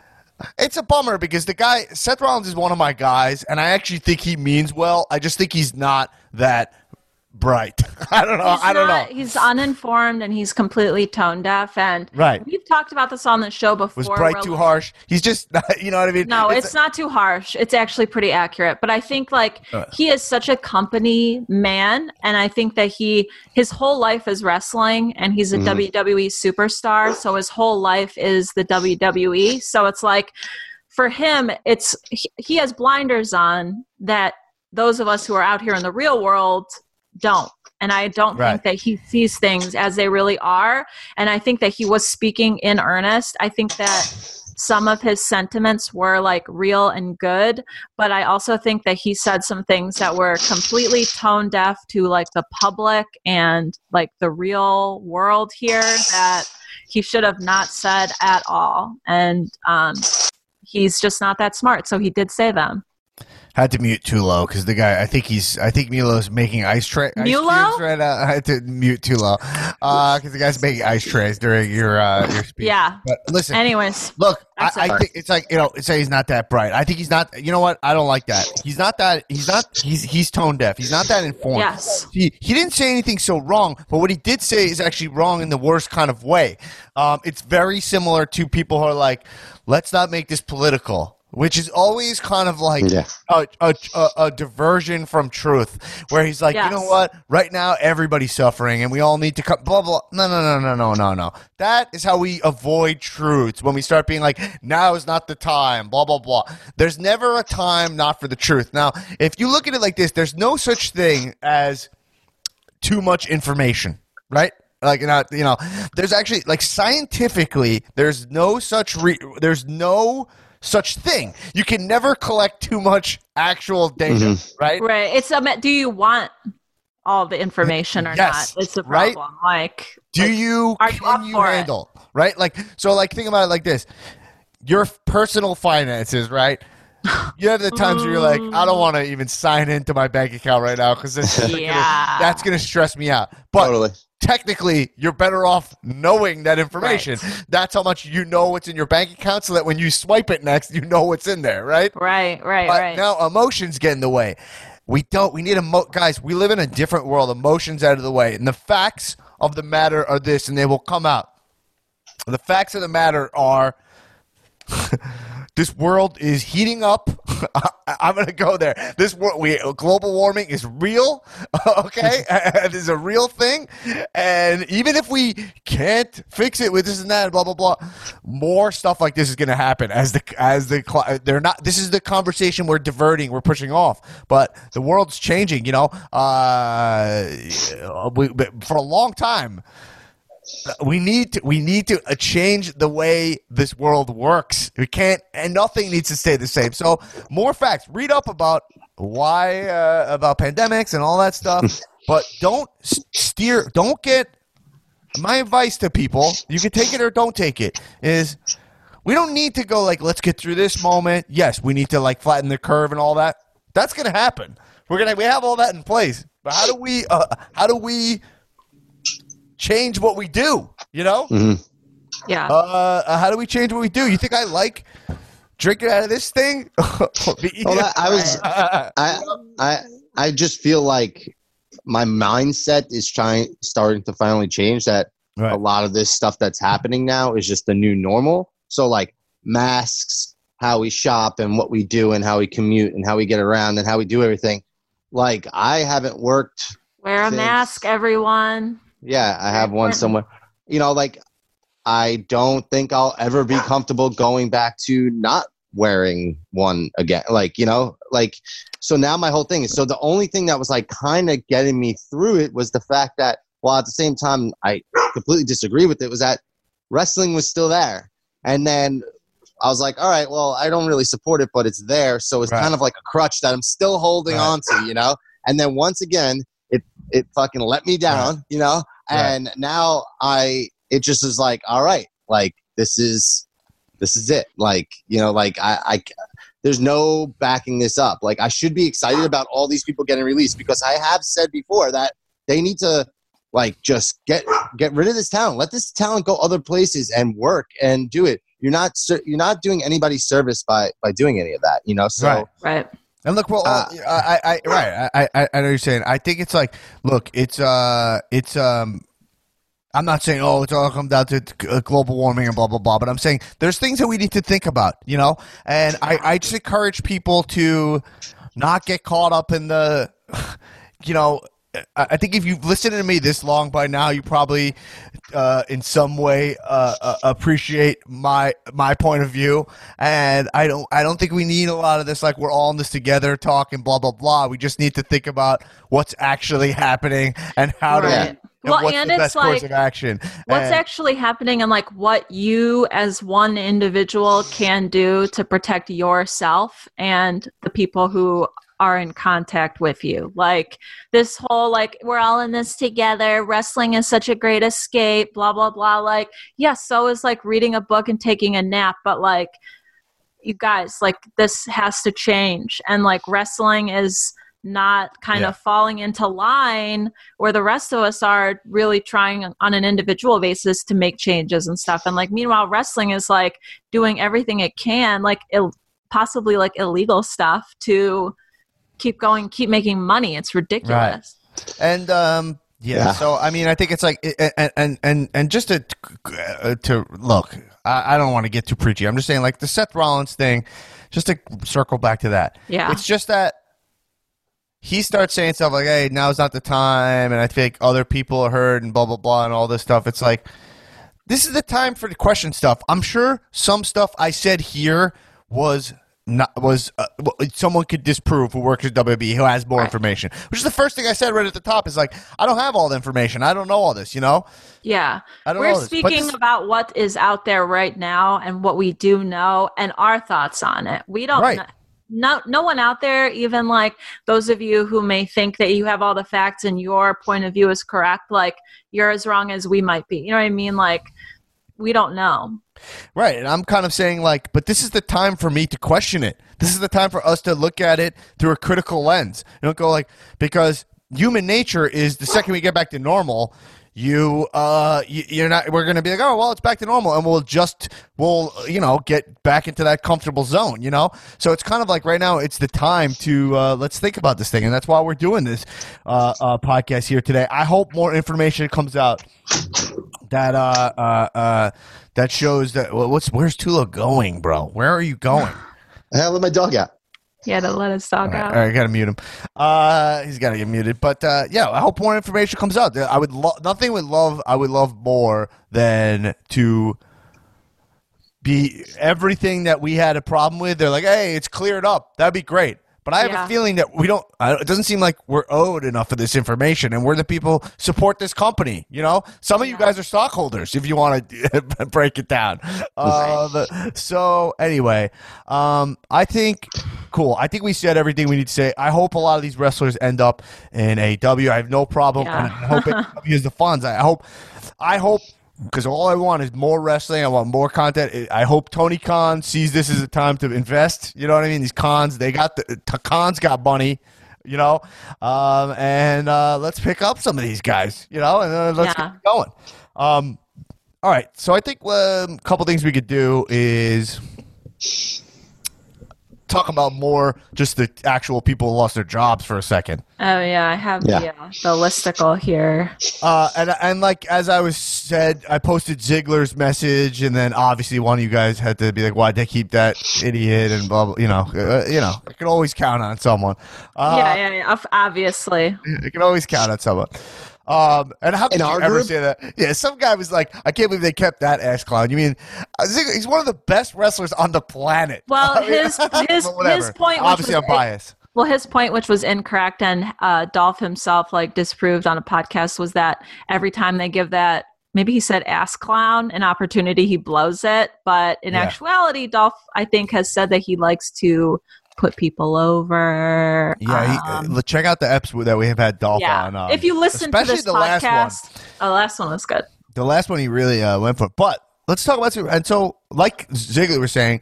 It's a bummer because the guy Seth Rollins is one of my guys, and I actually think he means well. I just think he's not that bright. I don't know. He's I don't not- know. He's uninformed and he's completely tone deaf. And Right. we've talked about this on the show before. Was bright where, too like- harsh? He's just, you know what I mean? No, it's, not too harsh. It's actually pretty accurate. But I think like Uh. he is such a company man, and I think that he his whole life is wrestling, and he's a Mm-hmm. W W E superstar. So his whole life is the W W E. So it's like for him, it's he, he has blinders on that those of us who are out here in the real world don't. And I don't Right. think that he sees things as they really are. And I think that he was speaking in earnest. I think that some of his sentiments were like real and good, but I also think that he said some things that were completely tone deaf to like the public and like the real world here that he should have not said at all. And um, he's just not that smart. So he did say them. Had to mute too low because the guy. I think he's. I think Milo's making ice tray. ice Milo? cubes right now. I had to mute too low because the guy's making ice trays during your uh, your speech. Yeah. But listen, Anyways, look, I, That's I it. think it's like you know, say he's not that bright. I think he's not. You know what? I don't like that. He's not that. He's not. He's he's tone deaf. He's not that informed. yes. He he didn't say anything so wrong, but what he did say is actually wrong in the worst kind of way. Um, it's very similar to people who are like, let's not make this political. Which is always kind of like Yeah. a, a, a, a diversion from truth, where he's like, Yes. you know what? Right now, everybody's suffering, and we all need to cut. Blah blah. No, no, no, no, no, no, no. That is how we avoid truths when we start being like, now is not the time. Blah blah blah. There's never a time not for the truth. Now, if you look at it like this, there's no such thing as too much information, right? Like not, you know, there's actually like scientifically, there's no such re- there's no such thing. You can never collect too much actual data, Mm-hmm. right? Right. It's a. Do you want all the information or Yes, not? It's the right? problem. Like, Do like, you are you can up you for it? handle right? Like so, like think about it like this: your personal finances, right? You have the times where you're like, I don't want to even sign into my bank account right now because this is gonna- Yeah. that's going to stress me out. But Totally. technically, you're better off knowing that information. That's how much you know what's in your bank account, so that when you swipe it next, you know what's in there, right? Right. Right. But right. now emotions get in the way. We don't. We need emo- guys. We live in a different world. Emotions out of the way, and the facts of the matter are this, and they will come out. The facts of the matter are this world is heating up. I'm going to go there. This world, we, global warming is real, okay? It is a real thing. And even if we can't fix it with this and that, blah, blah, blah, more stuff like this is going to happen as the, as the, they're not, this is the conversation we're diverting, we're pushing off. But the world's changing, you know? Uh, we, for a long time, We need to we need to uh, change the way this world works. We can't, and nothing needs to stay the same. So more facts. Read up about why uh, about pandemics and all that stuff, but don't steer. Don't get. My advice to people: you can take it or don't take it. Is we don't need to go like let's get through this moment. Yes, we need to like flatten the curve and all that. That's gonna happen. We're gonna we have all that in place. But how do we? Uh, how do we? Change what we do, you know? Mm-hmm. Yeah. Uh, how do we change what we do? You think I like drinking out of this thing? Well, that, I was, I, I, I just feel like my mindset is trying, starting to finally change. That right. A lot of this stuff that's happening now is just the new normal. So, like masks, how we shop, and what we do, and how we commute, and how we get around, and how we do everything. Like I haven't worked. Wear a since, mask, everyone. Yeah, I have one somewhere. You know, like I don't think I'll ever be comfortable going back to not wearing one again. Like, you know, like so now my whole thing is so the only thing that was like kind of getting me through it was the fact that while at the same time I completely disagree with it was that wrestling was still there. And then I was like, all right, well, I don't really support it, but it's there. So it's right. kind of like a crutch that I'm still holding right. on to, you know? And then once again, it it fucking let me down, right. you know? And right. now I, it just is like, all right, like this is, this is it. Like, you know, like I, I, there's no backing this up. Like I should be excited about all these people getting released because I have said before that they need to like just get, get rid of this talent. Let this talent go other places and work and do it. You're not, you're not doing anybody service by, by doing any of that, you know? So, right. right. And look, well, Uh, I, I, I, right, I, I, I know what you're saying. I think it's like, look, it's, uh, it's, um, I'm not saying, oh, it's all come down to uh, global warming and blah, blah, blah, but I'm saying there's things that we need to think about, you know? And I, I just encourage people to not get caught up in the, you know, I I think if you've listened to me this long by now, you probably, uh, in some way, uh, uh, appreciate my my point of view. And I don't I don't think we need a lot of this. Like we're all in this together, talking blah blah blah. We just need to think about what's actually happening and how to. Right. And Well, what's and the it's best course like, of action? What's And- actually happening and like what you as one individual can do to protect yourself and the people who are in contact with you. Like this whole like we're all in this together, wrestling is such a great escape, blah blah blah. Like yes, so is like reading a book and taking a nap, but like you guys, like this has to change. And like wrestling is not kind Yeah. of falling into line where the rest of us are really trying on an individual basis to make changes and stuff. And like, meanwhile, wrestling is like doing everything it can, like Ill- possibly like illegal stuff to keep going, keep making money. It's ridiculous. Right. And, um, yeah, Yeah. so I mean, I think it's like, and and and, and just to uh, to look, I, I don't want to get too preachy. I'm just saying, like the Seth Rollins thing, just to circle back to that. Yeah. It's just that he starts saying stuff like, "Hey, now's not the time," and I think other people are hurt and blah blah blah and all this stuff. It's like this is the time for the question stuff. I'm sure some stuff I said here was. Not was uh, someone could disprove who works at W W E who has more Right. information, which is the first thing I said right at the top. Is like I don't have all the information. I don't know all this. You know. Yeah. I don't We're know this, but speaking this- about what is out there right now and what we do know and our thoughts on it. We don't Right. know. No, no one out there, even like those of you who may think that you have all the facts and your point of view is correct, like you're as wrong as we might be. You know what I mean? Like we don't know. Right, and I'm kind of saying like, but this is the time for me to question it. This is the time for us to look at it through a critical lens. You don't go like because human nature is the second we get back to normal, you uh you, you're not. We're going to be like, oh well, it's back to normal, and we'll just we'll you know get back into that comfortable zone. You know, so it's kind of like right now it's the time to uh, let's think about this thing, and that's why we're doing this uh, uh, podcast here today. I hope more information comes out that uh uh uh that shows that well, what's where's Tula going, bro? Where are you going? Hell, let my dog out. Yeah, to let his dog All right, out. all right, I gotta mute him. Uh, he's gotta get muted. But uh, yeah, I hope more information comes out. I would lo- nothing would love. I would love more than to be everything that we had a problem with. They're like, hey, it's cleared up. That'd be great. But I have Yeah. a feeling that we don't. I, it doesn't seem like we're owed enough of this information, and we're the people support this company. You know, some of you guys are stockholders. If you want to break it down. Um, so anyway, um, I think cool. I think we said everything we need to say. I hope a lot of these wrestlers end up in A E W. I have no problem. Yeah. And I hope A E W has the funds. I hope. I hope. Because all I want is more wrestling. I want more content. I hope Tony Khan sees this as a time to invest. You know what I mean? These cons, they got the Khan's got money. You know, um, and uh, let's pick up some of these guys. You know, and uh, let's Yeah. get going. Um, all right. So I think um, a couple things we could do is talk about more just the actual people who lost their jobs for a second. Oh yeah, I have Yeah. the uh, the listicle here. Uh, and and like as I was said, I posted Ziggler's message, and then obviously one of you guys had to be like, "Why'd they keep that idiot?" And blah blah. You know, uh, you know, I can always count on someone. Uh, yeah, yeah, yeah, of- obviously. I can always count on someone. Um, and how could In you our ever group? say that? Yeah, some guy was like, "I can't believe they kept that ass clown." You mean uh, Ziggler, he's one of the best wrestlers on the planet? Well, I mean, his his but whatever. his point, which Obviously, was, I'm biased. Well, his point, which was incorrect, and uh, Dolph himself like disproved on a podcast, was that every time they give that, maybe he said ass clown, an opportunity, he blows it. But in Yeah. actuality, Dolph, I think, has said that he likes to put people over. Yeah, um, he, uh, check out the episode that we have had Dolph yeah. on. Um, if you listen to especially this the last one. podcast, oh, the last one was good. The last one he really uh, went for. But let's talk about and so like Ziggler was saying,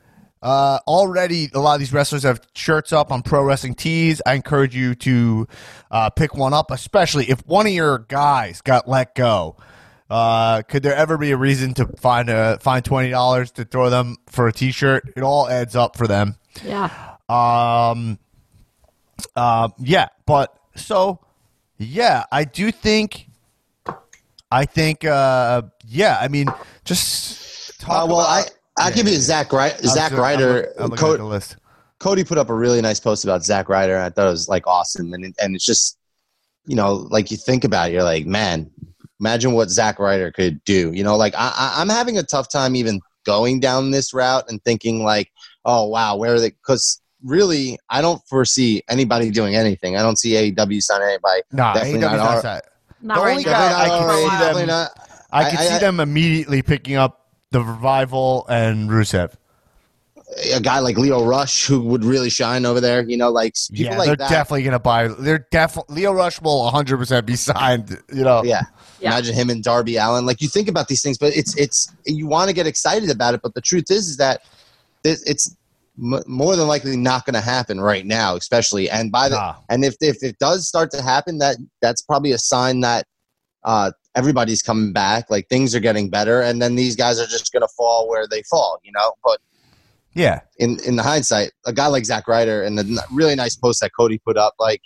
uh, already a lot of these wrestlers have shirts up on Pro Wrestling Tees. I encourage you to uh, pick one up, especially if one of your guys got let go. Uh, could there ever be a reason to find a find twenty dollars to throw them for a T-shirt? It all adds up for them. Yeah. Um. Uh. Yeah. But so, yeah, I do think. I think. Uh. Yeah. I mean, just talk Uh, well, I about, I'll yeah, give you yeah. Zach Ry- I'm Zach just- I'm Ryder. look- I'm looking Co- at the list. Cody put up a really nice post about Zach Ryder. I thought it was like awesome, and and it's just, you know, like you think about it, you're like, man, imagine what Zach Ryder could do. You know, like I, I I'm having a tough time even going down this route and thinking like, oh wow, where are they? Because really, I don't foresee anybody doing anything. I don't see A E W signing anybody. Nah, definitely A E W's not not our- that. Not The right only now. guy I Definitely can not see R A, them- definitely not. I could I- see I- them immediately picking up the Revival and Rusev. A guy like Leo Rush who would really shine over there. You know, like people Yeah, like they're that. definitely gonna buy. They're definitely Leo Rush will one hundred percent be signed. You know. Yeah. Yeah. Imagine him and Darby Allen. Like you think about these things, but it's it's you want to get excited about it. But the truth is, is that it- it's m- more than likely not going to happen right now, especially. And by the Nah. and if if it does start to happen, that that's probably a sign that uh, everybody's coming back. Like things are getting better, and then these guys are just going to fall where they fall. You know, but. Yeah. In in the hindsight, a guy like Zack Ryder and the n- really nice post that Cody put up, like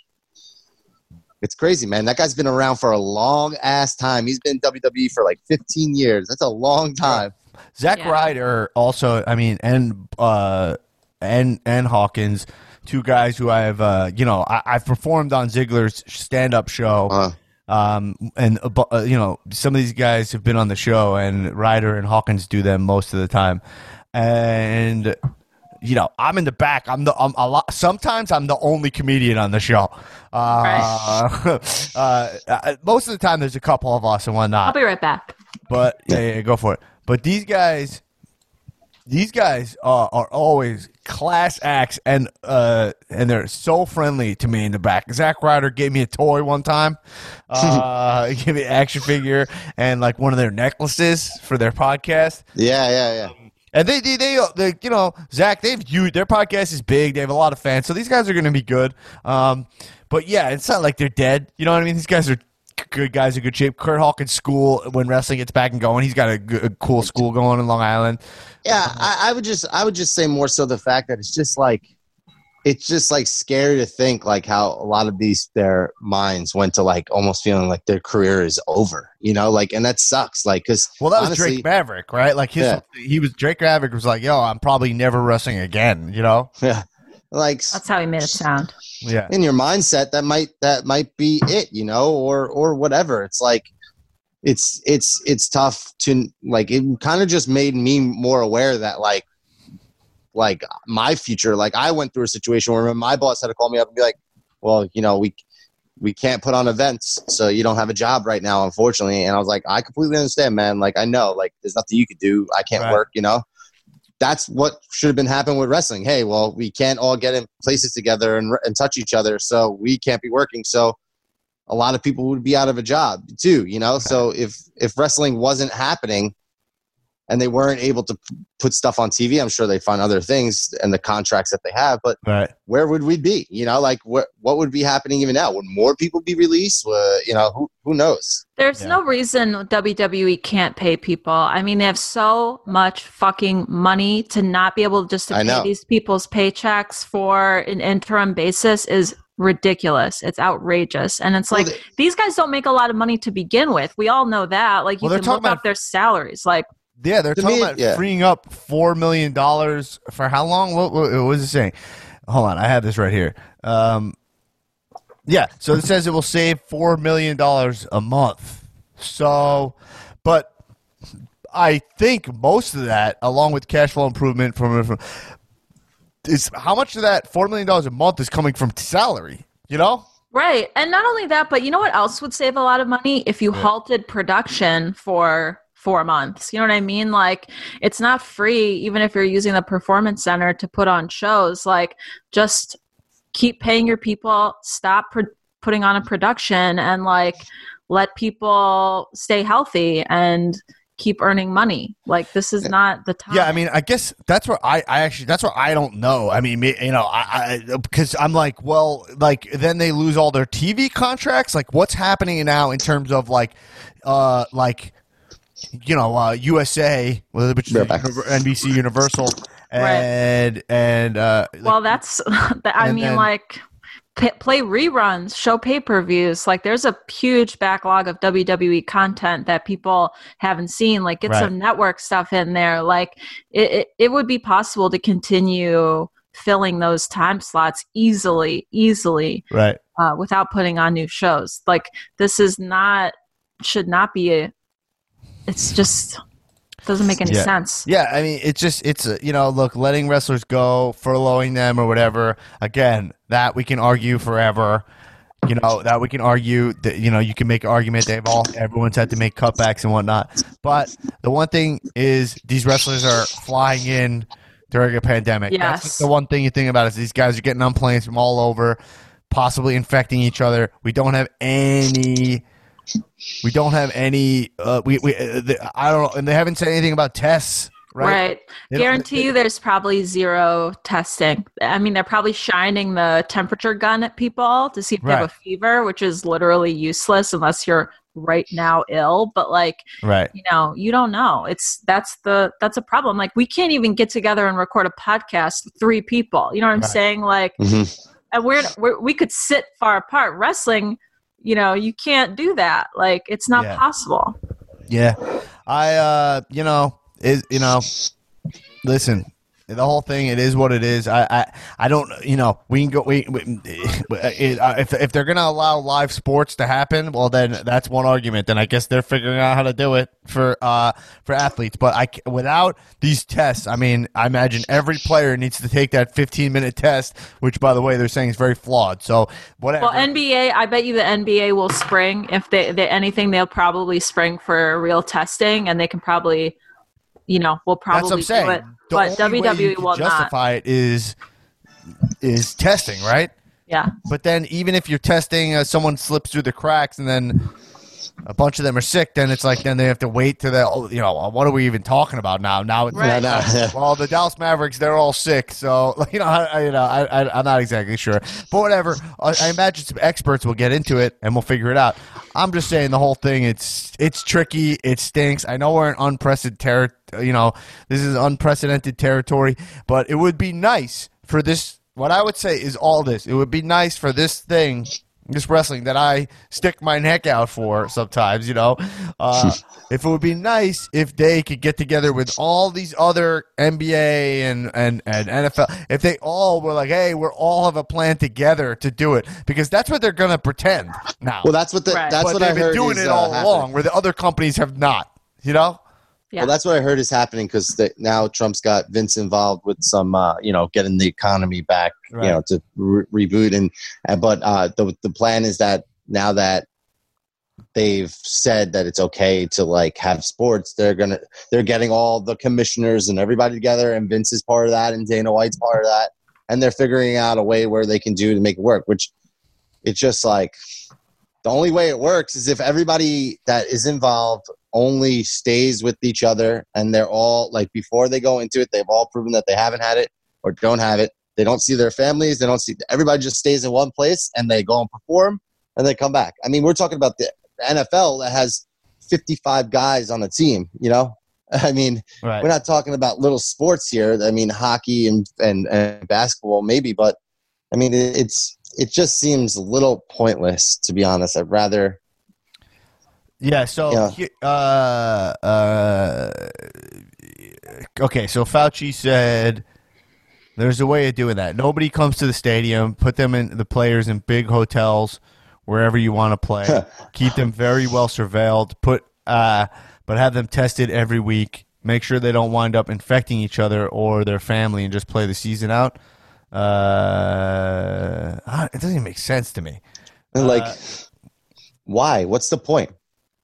it's crazy, man. That guy's been around for a long ass time. He's been in W W E for like fifteen years. That's a long time. Zach Yeah. Ryder also, I mean, and uh, and and Hawkins, two guys who I have, uh, you know, I, I've performed on Ziggler's stand-up show, Uh, um, and uh, bu- uh, you know, some of these guys have been on the show, and Ryder and Hawkins do them most of the time, and. You know, I'm in the back. I'm the. I'm a lot. Sometimes I'm the only comedian on the show. Uh, uh, most of the time, there's a couple of us and whatnot. I'll be right back. But yeah, yeah, go for it. But these guys, these guys are, are always class acts, and uh, and they're so friendly to me in the back. Zack Ryder gave me a toy one time. Uh, he gave me an action figure and like one of their necklaces for their podcast. yeah, yeah, yeah. And they, they, they, they, you know, Zach, they've huge. Their podcast is big. They have a lot of fans, so these guys are going to be good. Um, but yeah, it's not like they're dead. You know what I mean? These guys are good guys in good shape. Kurt Hawkins' school, when wrestling gets back and going, he's got a, good, a cool school going in Long Island. Yeah, I, I would just I would just say more so the fact that it's just like it's just like scary to think like how a lot of these their minds went to like almost feeling like their career is over, you know, like, and that sucks. Like, cause well, that was honestly, Drake Maverick, right? Like his, Yeah. he was Drake Maverick was like, yo, I'm probably never wrestling again, you know? yeah, like That's how he made it sound. Yeah. in your mindset, that might, that might be it, you know, or, or whatever. It's like, it's, it's, it's tough to like, it kind of just made me more aware that like, like my future, like I went through a situation where my boss had to call me up and be like, well, you know, we, we can't put on events, so you don't have a job right now, unfortunately. And I was like, I completely understand, man. Like, I know, like, there's nothing you could do. I can't Right. work, you know? That's what should have been happening with wrestling. Hey, well, we can't all get in places together and, and touch each other, so we can't be working. So a lot of people would be out of a job too, you know? So if, if wrestling wasn't happening and they weren't able to p- put stuff on T V, I'm sure they'd find other things and the contracts that they have, but Right. where would we be? You know, like what, what would be happening even now? Would more people be released? Uh, you know, who, who knows? There's Yeah. no reason W W E can't pay people. I mean, they have so much fucking money to not be able just to I pay know. these people's paychecks for an interim basis is ridiculous. It's outrageous. And it's Well, like, they- these guys don't make a lot of money to begin with. We all know that. Like, you Well, they're can talking look up about- their salaries. Like, Yeah, they're To talking me, about yeah. freeing up four million dollars for how long? What, what, what was it saying? Hold on, I have this right here. Um, yeah, so it says it will save four million dollars a month. So, but I think most of that, along with cash flow improvement from, from is how much of that four million dollars a month is coming from salary? You know? right. And not only that, but you know what else would save a lot of money? If you halted production for four months. You know what I mean? Like, it's not free, even if you're using the performance center to put on shows. Like, just keep paying your people, stop pro- putting on a production, and like let people stay healthy and keep earning money. Like, this is not the time. Yeah, I mean, I guess that's where I, I actually that's where I don't know. I mean, me- you know, I, I because I'm like, well, like then they lose all their T V contracts. Like, what's happening now in terms of like, uh, like, you know, uh, U S A, which is Right back. N B C Universal, and and uh, well, that's that, I and mean, then- like, p- play reruns, show pay-per-views. Like, there's a huge backlog of W W E content that people haven't seen. Like, get Right. some network stuff in there. Like, it, it, it would be possible to continue filling those time slots easily, easily, right. uh, without putting on new shows. Like, this is not, should not be a, it's just, doesn't make any Yeah. sense. Yeah, I mean, it's just, it's, uh, you know, look, letting wrestlers go, furloughing them or whatever, again, that we can argue forever. You know, that we can argue that, you know, you can make an argument they've all, everyone's had to make cutbacks and whatnot. But the one thing is these wrestlers are flying in during a pandemic. Yes. That's the one thing you think about is these guys are getting on planes from all over, possibly infecting each other. We don't have any... We don't have any. Uh, we we uh, the, I don't know, and they haven't said anything about tests, right? Right. They don't- Guarantee you there's probably zero testing. I mean, they're probably shining the temperature gun at people to see if they Right. have a fever, which is literally useless unless you're right now ill. But like, Right. you know, you don't know. It's that's the that's a problem. Like, we can't even get together and record a podcast with three people. You know what I'm Right. saying? Like, Mhm. and we're, we're we could sit far apart. Wrestling, you know, you can't do that. Like, it's not Yeah. possible. Yeah, I uh, you know, is you know, listen, the whole thing. It is what it is. I I, I don't. You know, we can go. We, we it, uh, if if they're gonna allow live sports to happen, well, then that's one argument. Then I guess they're figuring out how to do it for uh for athletes. But I c- without these tests, I mean, I imagine every player needs to take that fifteen minute test, which by the way they're saying is very flawed. So whatever. Well, N B A, I bet you the N B A will spring. If they, they anything, they'll probably spring for real testing, and they can probably, you know, will That's what probably I'm do saying. it. The But only way W W E you can will not. justify it is is testing, right? Yeah. But then even if you're testing, uh, someone slips through the cracks, and then a bunch of them are sick, then it's like then they have to wait to the oh, you know what are we even talking about now? Now it's Right. No, no. well, the Dallas Mavericks, they're all sick, so you know, I, I, you know, I, I, I'm not exactly sure, but whatever. I, I imagine some experts will get into it and we'll figure it out. I'm just saying the whole thing. It's it's tricky. It stinks. I know we're in unprecedented ter- you know, this is unprecedented territory, but it would be nice for this what I would say is all this. It would be nice for this thing, this wrestling that I stick my neck out for sometimes, you know. Uh, if it would be nice if they could get together with all these other N B A and, and, and N F L, if they all were like, hey, we're all have a plan together to do it, because that's what they're going to pretend now. Well, that's what the, Right. that's but what they've I been heard doing is, it uh, all happening. along, where the other companies have not, you know? Yeah. Well, that's what I heard is happening because now Trump's got Vince involved with some, uh, you know, getting the economy back, Right. you know, to re- reboot. And, and but uh, the the plan is that now that they've said that it's okay to like have sports, they're gonna they're getting all the commissioners and everybody together, and Vince is part of that, and Dana White's part of that, and they're figuring out a way where they can do to make it work. Which it's just like the only way it works is if everybody that is involved only stays with each other, and they're all like before they go into it, they've all proven that they haven't had it or don't have it. They don't see their families. They don't see everybody. Just stays in one place and they go and perform and they come back. I mean, we're talking about the N F L that has fifty-five guys on a team. You know, I mean, Right. we're not talking about little sports here. I mean, hockey and and, and basketball maybe, but I mean, it, it's it just seems a little pointless, to be honest. I'd rather. Yeah, so Yeah. he- uh, uh, okay, so Fauci said there's a way of doing that. Nobody comes to the stadium. Put them in the players in big hotels wherever you want to play. Keep them very well surveilled. Put uh, but have them tested every week. Make sure they don't wind up infecting each other or their family and just play the season out. Uh, it doesn't even make sense to me. Like, Uh, why? What's the point?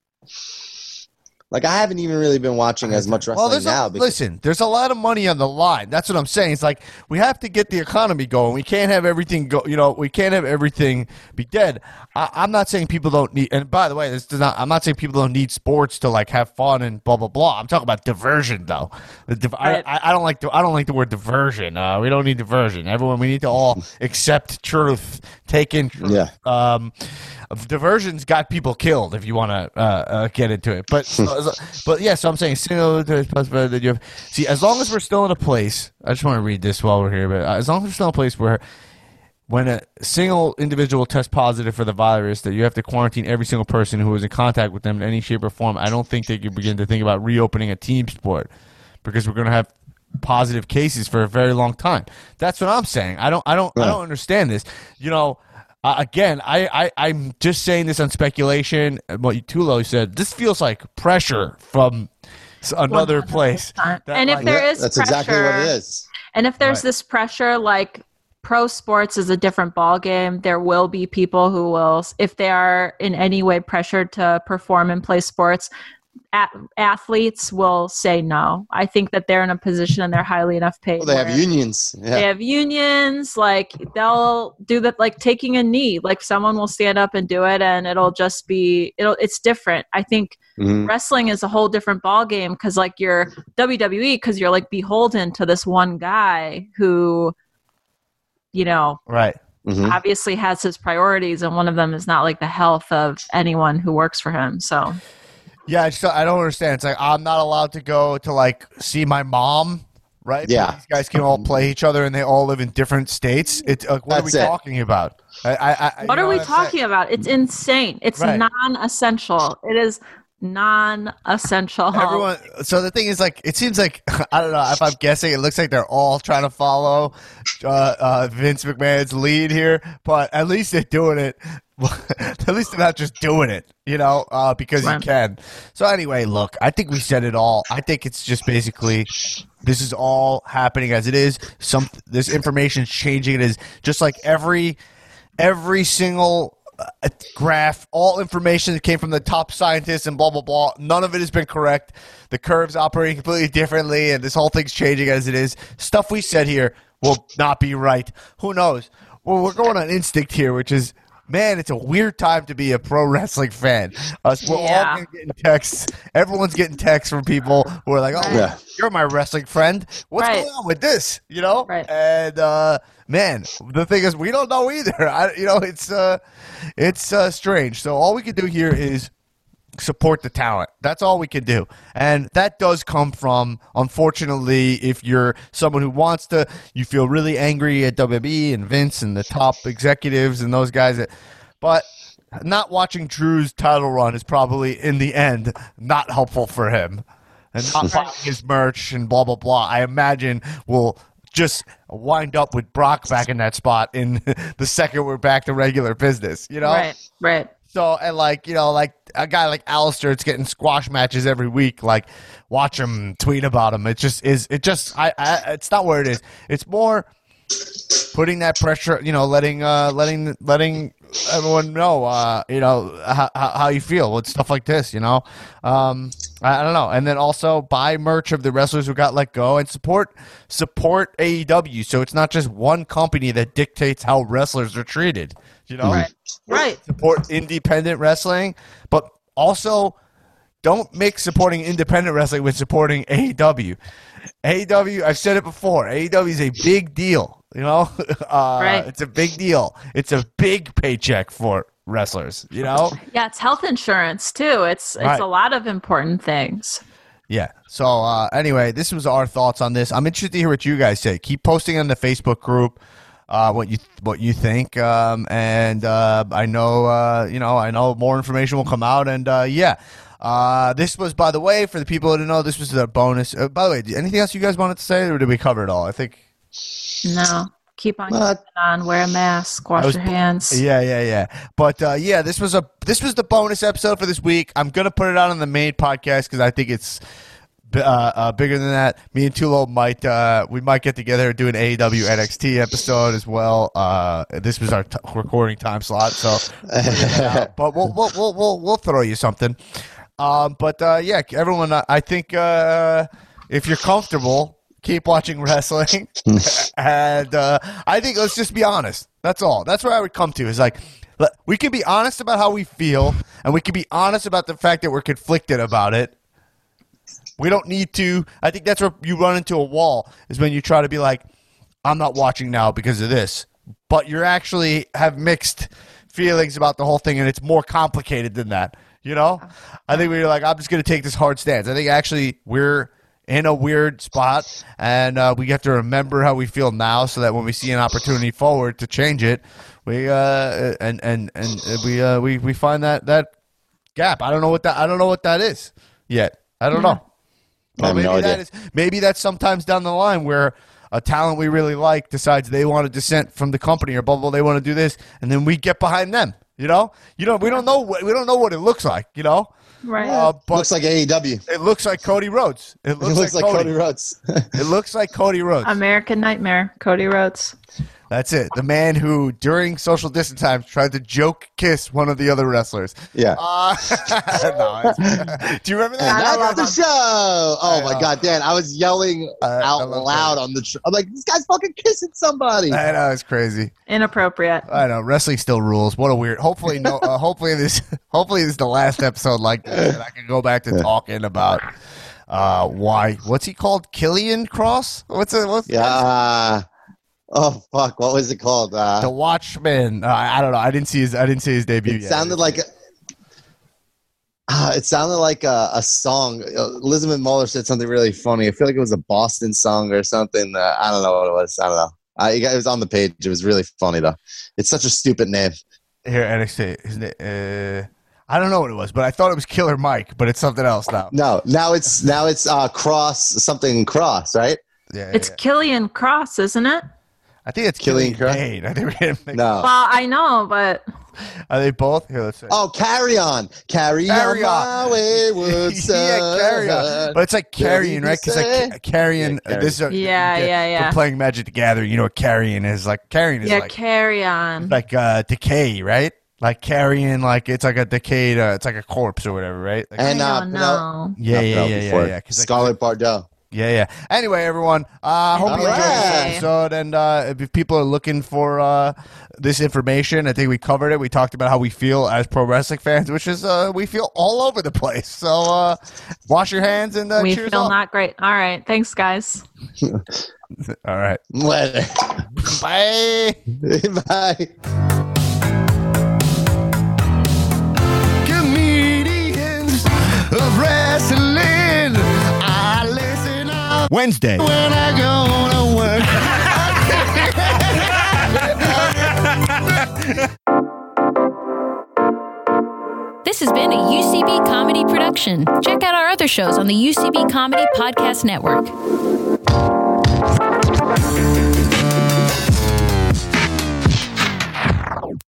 Like, I haven't even really been watching as much wrestling there's now. a, because, listen, there's a lot of money on the line. That's what I'm saying. It's like we have to get the economy going. We can't have everything go. You know, we can't have everything be dead. I, I'm not saying people don't need. And by the way, this does not. I'm not saying people don't need sports to like have fun and blah blah blah. I'm talking about diversion, though. The div- Right. I, I, I don't like. The, I don't like the word diversion. Uh, we don't need diversion. Everyone, we need to all accept truth, take in truth. Yeah. Um, diversion's got people killed. If you want to uh, uh, get into it, but so, but yeah. So I'm saying single that you have. See, as long as we're still in a place, I just want to read this while we're here. But as long as we're still in a place where, when a single individual tests positive for the virus, that you have to quarantine every single person who is in contact with them in any shape or form, I don't think they could begin to think about reopening a team sport, because we're going to have positive cases for a very long time. That's what I'm saying. I don't. I don't. I Right. don't understand this. You know. Uh, again, I, I, I'm just saying this on speculation. What Tulo said, this feels like pressure from s- another place. And that, if like- there Yeah, is that's pressure, exactly what it is. And if there's Right. this pressure, like pro sports is a different ballgame. There will be people who will, if they are in any way pressured to perform and play sports, a- athletes will say no. I think that they're in a position and they're highly enough paid. Well, they have where unions. They Yeah. have unions. Like they'll do that, like taking a knee. Like someone will stand up and do it, and it'll just be it'll. It's different. I think Mhm. wrestling is a whole different ballgame because like you're W W E because you're like beholden to this one guy who, you know, right. Mhm. obviously has his priorities, and one of them is not like the health of anyone who works for him. So Yeah, I, just, I don't understand. It's like I'm not allowed to go to like see my mom, right? But Yeah. these guys can all play each other, and they all live in different states. It's like, what That's are we it. talking about? I, I, I, what you are know we I'm talking saying? about? It's insane. It's Right. non-essential. It is non-essential. Everyone. So the thing is, like, it seems like I don't know. If I'm guessing, it looks like they're all trying to follow uh, uh, Vince McMahon's lead here. But at least they're doing it. At least they're not just doing it, you know, uh, because you Right. can. So anyway, look, I think we said it all. I think it's just basically this is all happening as it is. Some this information is changing. It is just like every every single uh, graph, all information that came from the top scientists and blah blah blah. None of it has been correct. The curve's operating completely differently, and this whole thing's changing as it is. Stuff we said here will not be right. Who knows? Well, we're going on instinct here, which is. Man, it's a weird time to be a pro wrestling fan. Us, we're Yeah. all getting texts. Everyone's getting texts from people who are like, "Oh, Yeah. you're my wrestling friend. What's Right. going on with this?" You know. Right. And uh, man, the thing is, we don't know either. I, you know, it's uh, it's uh, strange. So all we can do here is support the talent. That's all we can do. And that does come from, unfortunately, if you're someone who wants to, you feel really angry at W W E and Vince and the top executives and those guys. That, but not watching Drew's title run is probably, in the end, not helpful for him. And not buying his merch and blah, blah, blah, I imagine will just wind up with Brock back in that spot in the second we're back to regular business, you know? Right, right. So, and like, you know, like a guy like Alistair, it's getting squash matches every week. Like, watch him, tweet about him. It just is, it just, I, I it's not where it is. It's more putting that pressure, you know, letting, uh, letting, letting everyone know, uh, you know, how, how you feel with stuff like this, you know? Um, I, I don't know. And then also buy merch of the wrestlers who got let go and support, support A E W. So it's not just one company that dictates how wrestlers are treated, you know? Right. Right. Support independent wrestling, but also don't mix supporting independent wrestling with supporting A E W. A E W, I've said it before, A E W is a big deal. You know, uh, right. It's a big deal. It's a big paycheck for wrestlers, you know? Yeah, it's health insurance, too. It's it's Right. a lot of important things. Yeah. So, uh, anyway, this was our thoughts on this. I'm interested to hear what you guys say. Keep posting on the Facebook group uh, what you what you think. Um, and uh, I know, uh, you know, I know more information will come out. And, uh, yeah. Uh, this was, by the way, for the people who didn't know, this was the bonus. Uh, by the way, anything else you guys wanted to say, or did we cover it all? I think... No. Keep on Uh, keeping on. Wear a mask. Wash was- your hands. Yeah, yeah, yeah. But uh, yeah, this was a this was the bonus episode for this week. I'm gonna put it out on the main podcast because I think it's uh, uh, bigger than that. Me and Tulo might uh, we might get together and do an A E W N X T episode as well. Uh, this was our t- recording time slot, so but we'll we'll, we'll we'll we'll throw you something. Um, but uh, yeah, everyone, uh, I think uh, if you're comfortable, keep watching wrestling. And uh, I think let's just be honest. That's all. That's where I would come to is like, let- we can be honest about how we feel, and we can be honest about the fact that we're conflicted about it. We don't need to. I think that's where you run into a wall is when you try to be like, I'm not watching now because of this. But you actually have mixed feelings about the whole thing, and it's more complicated than that. You know? I think we're like, I'm just going to take this hard stance. I think actually we're in a weird spot, and uh, we have to remember how we feel now, so that when we see an opportunity forward to change it, we uh and and and we uh we we find that that gap. I don't know what that I don't know what that is yet. I don't Yeah. know. I have maybe no that idea. is maybe that's sometimes down the line where a talent we really like decides they want to dissent from the company or blah blah. They want to do this, and then we get behind them. You know, you know, we don't know what we don't know what it looks like. You know. Right. Uh, but looks like A E W. it looks like Cody Rhodes. It It looks, looks like, like Cody. Cody Rhodes. It looks like Cody Rhodes. American Nightmare. Cody Rhodes. That's it. The man who, during social distance times, tried to joke kiss one of the other wrestlers. Yeah. Uh, no, it's- do you remember And that? love that's the him. show. Oh I my know. God, Dan! I was yelling I- I out love loud that. on the. Tr- I'm like, this guy's fucking kissing somebody. I know, it's crazy. Inappropriate. I know wrestling still rules. What a weird. Hopefully, no. Uh, hopefully this. Hopefully this is the last episode like this, and I can go back to talking about uh, why. What's he called? Killian Cross? What's it? What's Yeah. Uh, oh fuck! What was it called? Uh, The Watchman. Uh, I don't know. I didn't see his. I didn't see his debut it yet. sounded like. A, uh, it sounded like a, a song. Uh, Elizabeth Muller said something really funny. I feel like it was a Boston song or something. Uh, I don't know what it was. I don't know. I, it was on the page. It was really funny though. It's such a stupid name. Here, N X T. His na- uh, I don't know what it was, but I thought it was Killer Mike, but it's something else now. No, now it's now it's uh, Cross something Cross, right? Yeah, It's yeah. Killian Cross, isn't it? I think it's Killian Killian Cross? Dane. I think we're gonna mix- No. Well, I know, but Are they both? Here, let's see. Oh, carry on, carry, Carry on, on. my wayward son. yeah, carry on. But it's like carrying, What right? did Because you like say? ca- carrying. Yeah, uh, this is a, Yeah, you get- yeah, yeah. We're playing Magic the Gathering. You know what carrying is like? Carrying is yeah, like carry on. like uh, decay, right? Like carrying, like it's like a decayed. Uh, it's like a corpse or whatever, right? Like, And I uh, don't Penel- know. yeah, yeah, Penelope yeah, yeah, Ford. yeah. 'Cause, like, Scarlett Bardot. Yeah, yeah. Anyway, everyone, I uh, hope you All enjoyed this right. episode. And uh, if people are looking for uh, this information, I think we covered it. We talked about how we feel as pro wrestling fans, which is uh, we feel all over the place. So uh, wash your hands and uh, We cheers feel up. not great. All right. Thanks, guys. All right. Later. Bye. Bye. Comedians Wednesday. When I go to work. This has been a U C B Comedy production. Check out our other shows on the U C B Comedy Podcast Network.